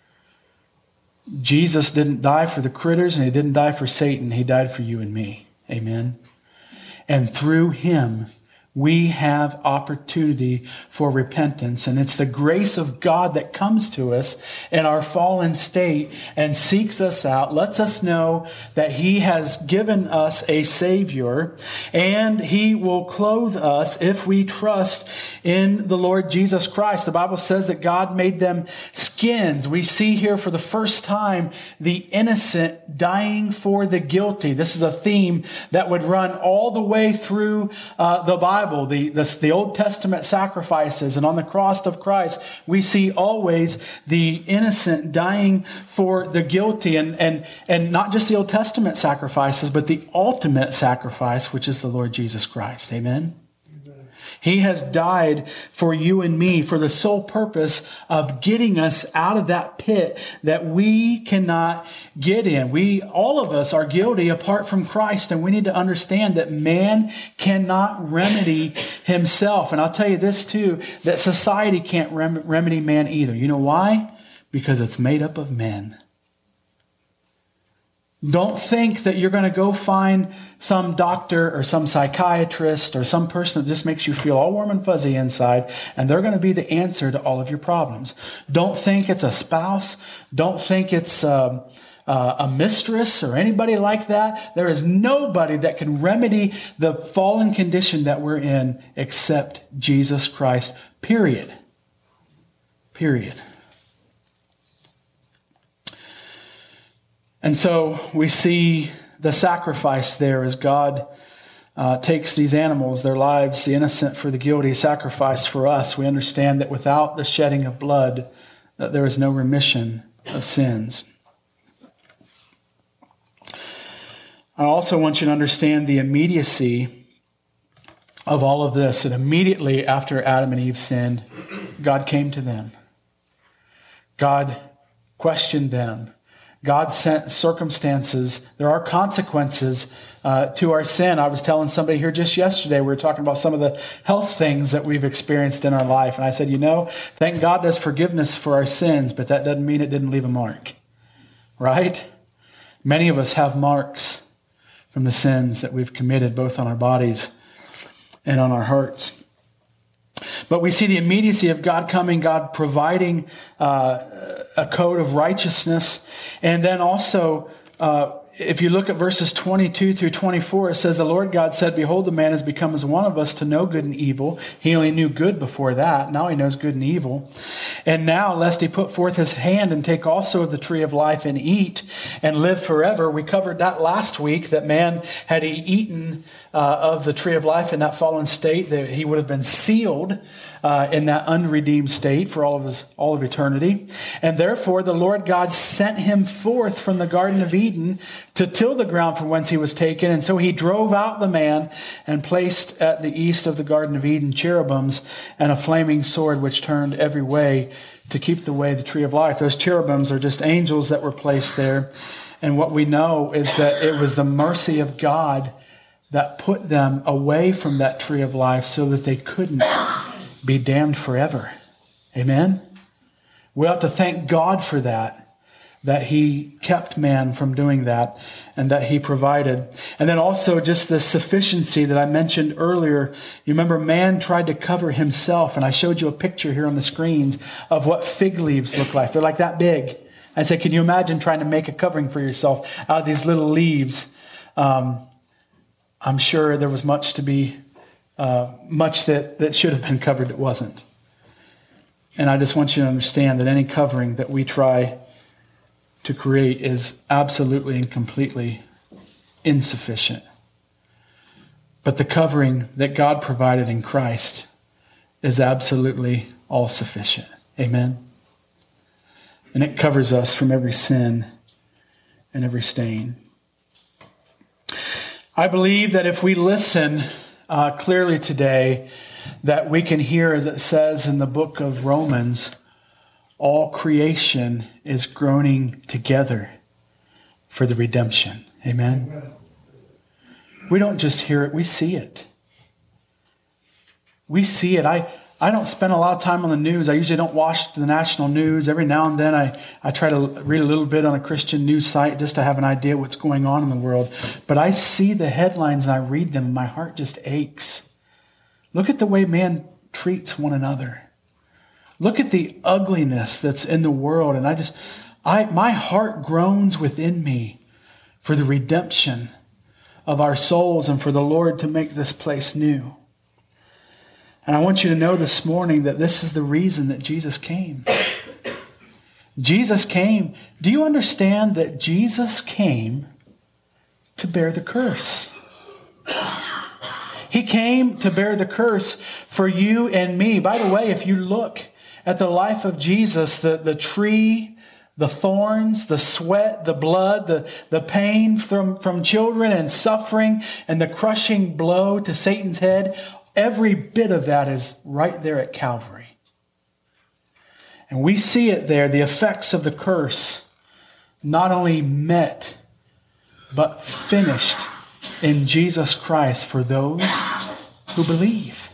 S1: Jesus didn't die for the critters and he didn't die for Satan. He died for you and me. Amen. And through him, we have opportunity for repentance. And it's the grace of God that comes to us in our fallen state and seeks us out, lets us know that he has given us a Savior, and he will clothe us if we trust in the Lord Jesus Christ. The Bible says that God made them skins. We see here for the first time the innocent dying for the guilty. This is a theme that would run all the way through the Bible. The Old Testament sacrifices, and on the cross of Christ, we see always the innocent dying for the guilty, and not just the Old Testament sacrifices, but the ultimate sacrifice, which is the Lord Jesus Christ. Amen? He has died for you and me for the sole purpose of getting us out of that pit that we cannot get in. All of us are guilty apart from Christ, and we need to understand that man cannot remedy himself. And I'll tell you this too, that society can't remedy man either. You know why? Because it's made up of men. Don't think that you're going to go find some doctor or some psychiatrist or some person that just makes you feel all warm and fuzzy inside, and they're going to be the answer to all of your problems. Don't think it's a spouse. Don't think it's a mistress or anybody like that. There is nobody that can remedy the fallen condition that we're in except Jesus Christ. Period. Period. And so we see the sacrifice there as God takes these animals, their lives, the innocent for the guilty, sacrifice for us. We understand that without the shedding of blood, that there is no remission of sins. I also want you to understand the immediacy of all of this. And immediately after Adam and Eve sinned, God came to them. God questioned them. God sent circumstances. There are consequences to our sin. I was telling somebody here just yesterday, we were talking about some of the health things that we've experienced in our life. And I said, thank God there's forgiveness for our sins, but that doesn't mean it didn't leave a mark. Right? Many of us have marks from the sins that we've committed, both on our bodies and on our hearts. But we see the immediacy of God coming, God providing a code of righteousness. And then also, if you look at verses 22 through 24, it says, "The Lord God said, Behold, the man has become as one of us to know good and evil. He only knew good before that. Now he knows good and evil. And now, lest he put forth his hand and take also of the tree of life and eat and live forever." We covered that last week, that man, had he eaten of the tree of life in that fallen state, that he would have been sealed in that unredeemed state for all of eternity. And therefore, the Lord God sent him forth from the Garden of Eden to till the ground from whence he was taken. And so he drove out the man and placed at the east of the Garden of Eden cherubims and a flaming sword which turned every way to keep the way the tree of life. Those cherubims are just angels that were placed there. And what we know is that it was the mercy of God that put them away from that tree of life so that they couldn't be damned forever. Amen? We ought to thank God for that. that he kept man from doing that and that he provided. And then also just the sufficiency that I mentioned earlier. You remember man tried to cover himself, and I showed you a picture here on the screens of what fig leaves look like. They're like that big. I said, can you imagine trying to make a covering for yourself out of these little leaves? I'm sure there was much that should have been covered that wasn't. And I just want you to understand that any covering that we try to create is absolutely and completely insufficient. But the covering that God provided in Christ is absolutely all sufficient. Amen? And it covers us from every sin and every stain. I believe that if we listen clearly today, that we can hear, as it says in the book of Romans, all creation is groaning together for the redemption. Amen? We don't just hear it, we see it. We see it. I don't spend a lot of time on the news. I usually don't watch the national news. Every now and then I try to read a little bit on a Christian news site just to have an idea what's going on in the world. But I see the headlines and I read them and my heart just aches. Look at the way man treats one another. Look at the ugliness that's in the world. And my heart groans within me for the redemption of our souls and for the Lord to make this place new. And I want you to know this morning that this is the reason that Jesus came. Jesus came. Do you understand that Jesus came to bear the curse? He came to bear the curse for you and me. By the way, if you look at the life of Jesus, the tree, the thorns, the sweat, the blood, the pain from children and suffering and the crushing blow to Satan's head, every bit of that is right there at Calvary. And we see it there, the effects of the curse, not only met, but finished in Jesus Christ for those who believe.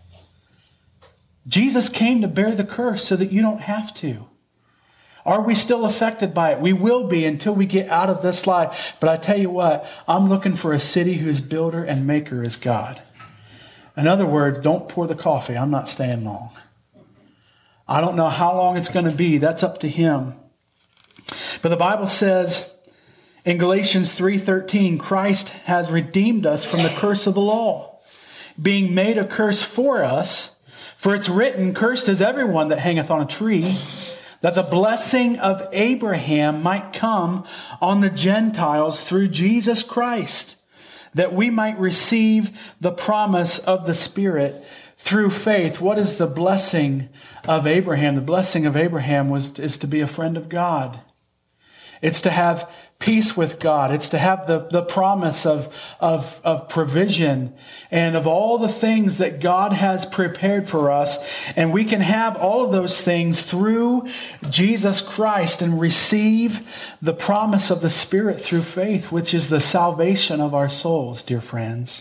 S1: Jesus came to bear the curse so that you don't have to. Are we still affected by it? We will be until we get out of this life. But I tell you what, I'm looking for a city whose builder and maker is God. In other words, don't pour the coffee. I'm not staying long. I don't know how long it's going to be. That's up to Him. But the Bible says in Galatians 3:13, Christ has redeemed us from the curse of the law, being made a curse for us. For it's written, cursed is everyone that hangeth on a tree, that the blessing of Abraham might come on the Gentiles through Jesus Christ, that we might receive the promise of the Spirit through faith. What is the blessing of Abraham? The blessing of Abraham is to be a friend of God. It's to have peace with God. It's to have the promise of provision and of all the things that God has prepared for us. And we can have all of those things through Jesus Christ and receive the promise of the Spirit through faith, which is the salvation of our souls, dear friends.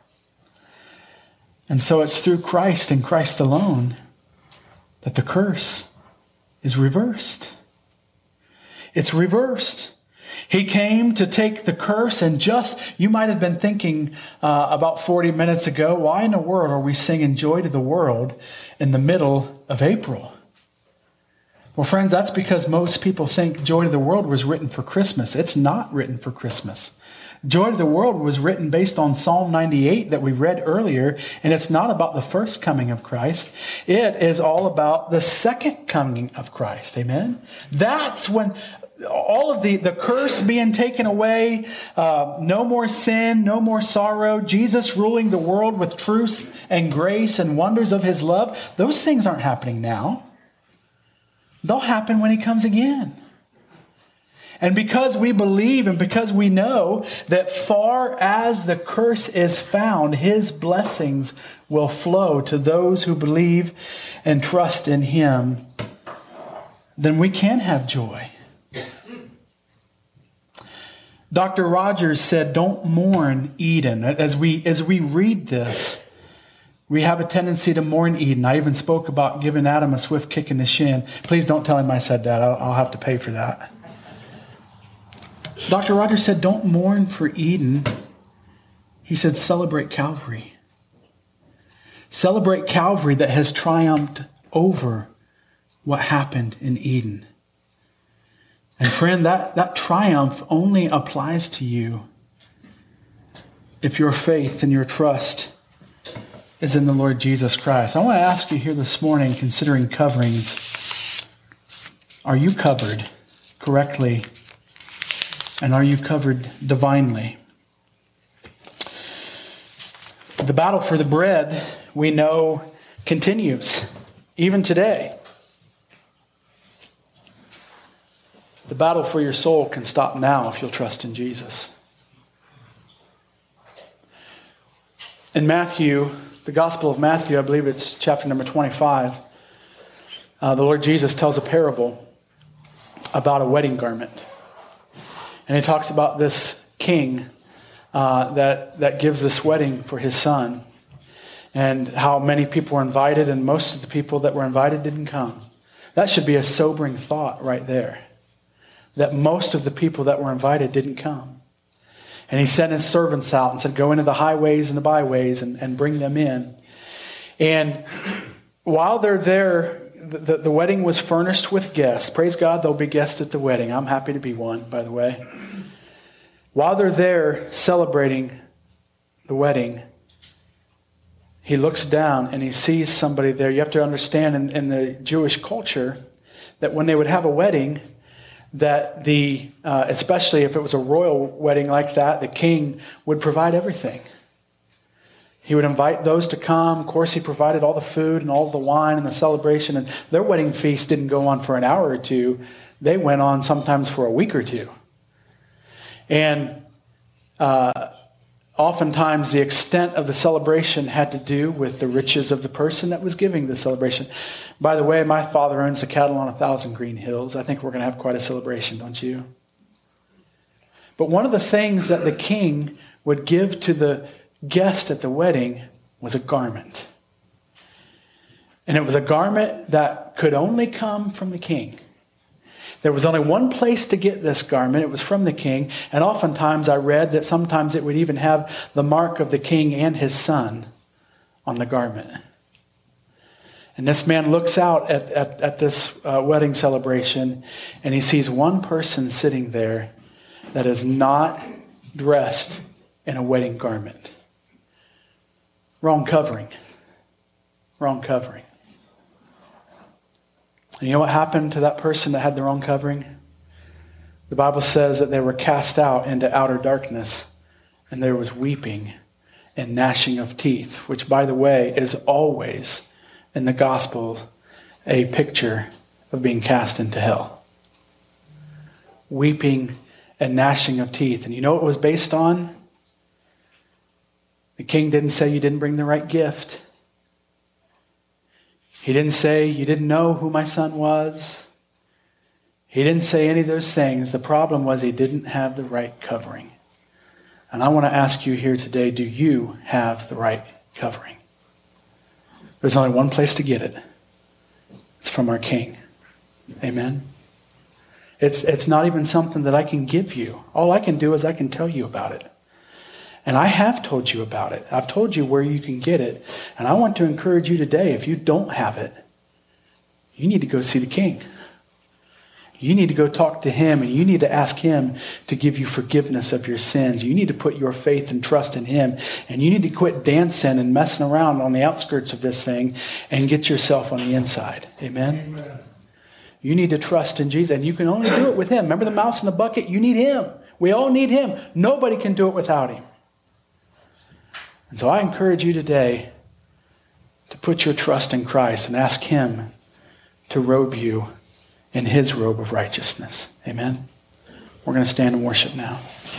S1: And so it's through Christ and Christ alone that the curse is reversed. It's reversed. He came to take the curse and you might have been thinking about 40 minutes ago, why in the world are we singing Joy to the World in the middle of April? Well, friends, that's because most people think Joy to the World was written for Christmas. It's not written for Christmas. Joy to the World was written based on Psalm 98 that we read earlier, and it's not about the first coming of Christ. It is all about the second coming of Christ. Amen? That's when all of the curse being taken away, no more sin, no more sorrow, Jesus ruling the world with truth and grace and wonders of His love, those things aren't happening now. They'll happen when He comes again. And because we believe and because we know that far as the curse is found, His blessings will flow to those who believe and trust in Him, then we can have joy. Dr. Rogers said, don't mourn Eden. As we read this, we have a tendency to mourn Eden. I even spoke about giving Adam a swift kick in the shin. Please don't tell him I said that. I'll have to pay for that. Dr. Rogers said, don't mourn for Eden. He said, celebrate Calvary. Celebrate Calvary that has triumphed over what happened in Eden. And friend, that triumph only applies to you if your faith and your trust is in the Lord Jesus Christ. I want to ask you here this morning, considering coverings, are you covered correctly? And are you covered divinely? The battle for the bread, we know, continues even today. The battle for your soul can stop now if you'll trust in Jesus. In Matthew, the Gospel of Matthew, I believe it's chapter number 25, the Lord Jesus tells a parable about a wedding garment. And he talks about this king that gives this wedding for his son, and how many people were invited, and most of the people that were invited didn't come. That should be a sobering thought right there, that most of the people that were invited didn't come. And he sent his servants out and said, go into the highways and the byways and bring them in. And while they're there, the wedding was furnished with guests. Praise God, there'll be guests at the wedding. I'm happy to be one, by the way. While they're there celebrating the wedding, he looks down and he sees somebody there. You have to understand in the Jewish culture that when they would have a wedding, that especially if it was a royal wedding like that, the king would provide everything. He would invite those to come. Of course, he provided all the food and all the wine and the celebration. And their wedding feast didn't go on for an hour or two. They went on sometimes for a week or two. And oftentimes the extent of the celebration had to do with the riches of the person that was giving the celebration. By the way, my father owns the cattle on 1,000 green hills. I think we're going to have quite a celebration, don't you? But one of the things that the king would give to the guest at the wedding was a garment. And it was a garment that could only come from the king. There was only one place to get this garment. It was from the king. And oftentimes I read that sometimes it would even have the mark of the king and his son on the garment. And this man looks out at this wedding celebration, and he sees one person sitting there that is not dressed in a wedding garment. Wrong covering. Wrong covering. And you know what happened to that person that had the wrong covering? The Bible says that they were cast out into outer darkness, and there was weeping and gnashing of teeth, which, by the way, is always in the gospel a picture of being cast into hell. Weeping and gnashing of teeth. And you know what it was based on? The king didn't say you didn't bring the right gift. He didn't say you didn't know who my son was. He didn't say any of those things. The problem was he didn't have the right covering. And I want to ask you here today, do you have the right covering? There's only one place to get it. It's from our King. Amen? It's not even something that I can give you. All I can do is I can tell you about it. And I have told you about it. I've told you where you can get it. And I want to encourage you today, if you don't have it, you need to go see the King. You need to go talk to him, and you need to ask him to give you forgiveness of your sins. You need to put your faith and trust in him, and you need to quit dancing and messing around on the outskirts of this thing and get yourself on the inside. Amen? Amen. You need to trust in Jesus, and you can only do it with him. Remember the mouse in the bucket? You need him. We all need him. Nobody can do it without him. And so I encourage you today to put your trust in Christ and ask him to robe you in his robe of righteousness. Amen? We're going to stand and worship now.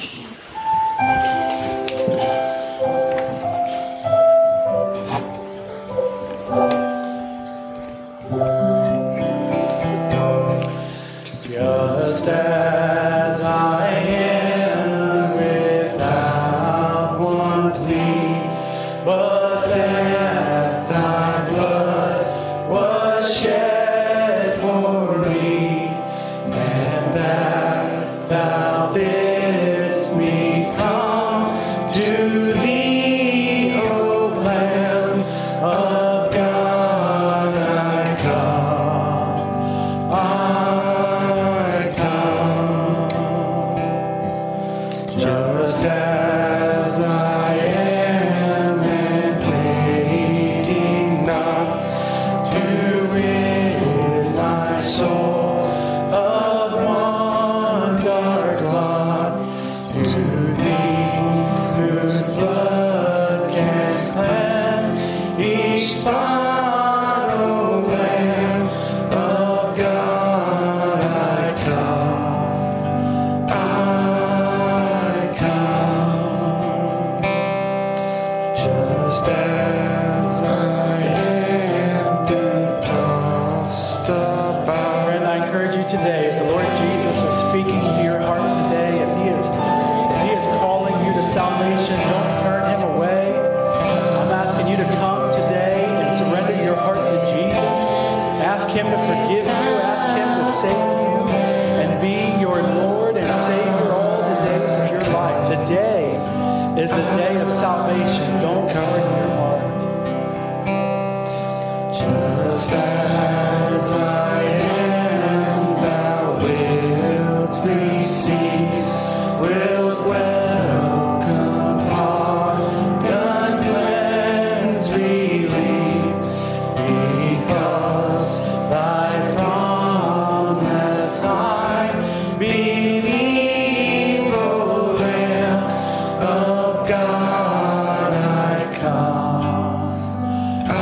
S3: Just as I am without one plea, but that thy blood was shed for me, and that thou didst soul of one dark lot to thee, whose blood can cleanse each spot, O Lamb of God. I come, just as I am, tossed about.
S1: Friend, I encourage you today, if the Lord Jesus is speaking to your heart today, if He is calling you to salvation, don't turn Him away. I'm asking you to come today and surrender your heart to Jesus. Ask Him to forgive you. Ask Him to save you and be your Lord and Savior all the days of your life. Today is the day of salvation. Don't turn your heart.
S3: Just as I am, thou wilt receive, wilt welcome, pardon, cleanse, relieve, because thy promise I believe, O Lamb of God. I come, I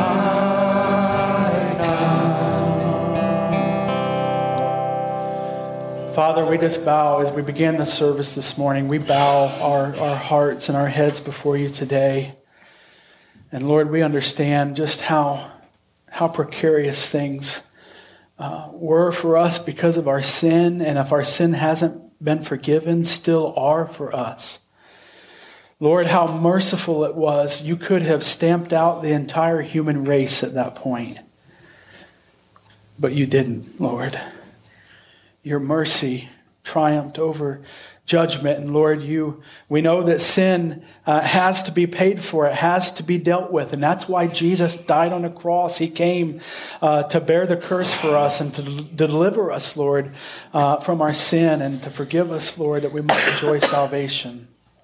S3: come.
S1: Father, we just bow as we begin the service this morning. We bow our hearts and our heads before you today. And Lord, we understand just how precarious things were for us because of our sin, and if our sin hasn't been forgiven, still are for us. Lord, how merciful it was. You could have stamped out the entire human race at that point. But you didn't, Lord. Your mercy triumphed over judgment. And Lord, we know that sin has to be paid for. It has to be dealt with. And that's why Jesus died on the cross. He came to bear the curse for us and to deliver us, Lord, from our sin and to forgive us, Lord, that we might enjoy salvation.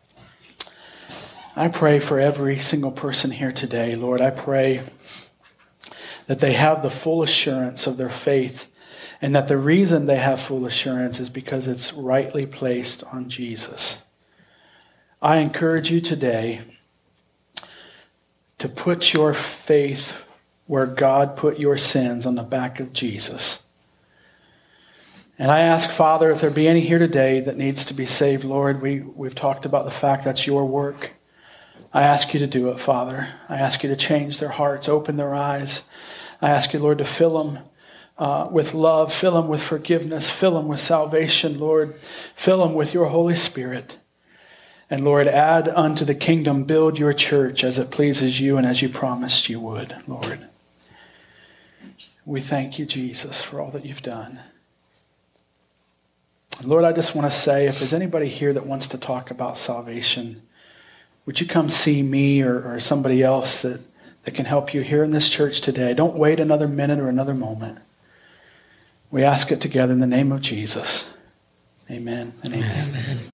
S1: I pray for every single person here today, Lord. I pray that they have the full assurance of their faith, and that the reason they have full assurance is because it's rightly placed on Jesus. I encourage you today to put your faith where God put your sins, on the back of Jesus. And I ask, Father, if there be any here today that needs to be saved, Lord, we've talked about the fact that's your work. I ask you to do it, Father. I ask you to change their hearts, open their eyes. I ask you, Lord, to fill them with love, fill them with forgiveness, fill them with salvation, Lord. Fill them with your Holy Spirit. And Lord, add unto the kingdom, build your church as it pleases you and as you promised you would, Lord. We thank you, Jesus, for all that you've done. Lord, I just want to say, if there's anybody here that wants to talk about salvation, would you come see me or somebody else that can help you here in this church today? Don't wait another minute or another moment. We ask it together in the name of Jesus. Amen and amen. Amen.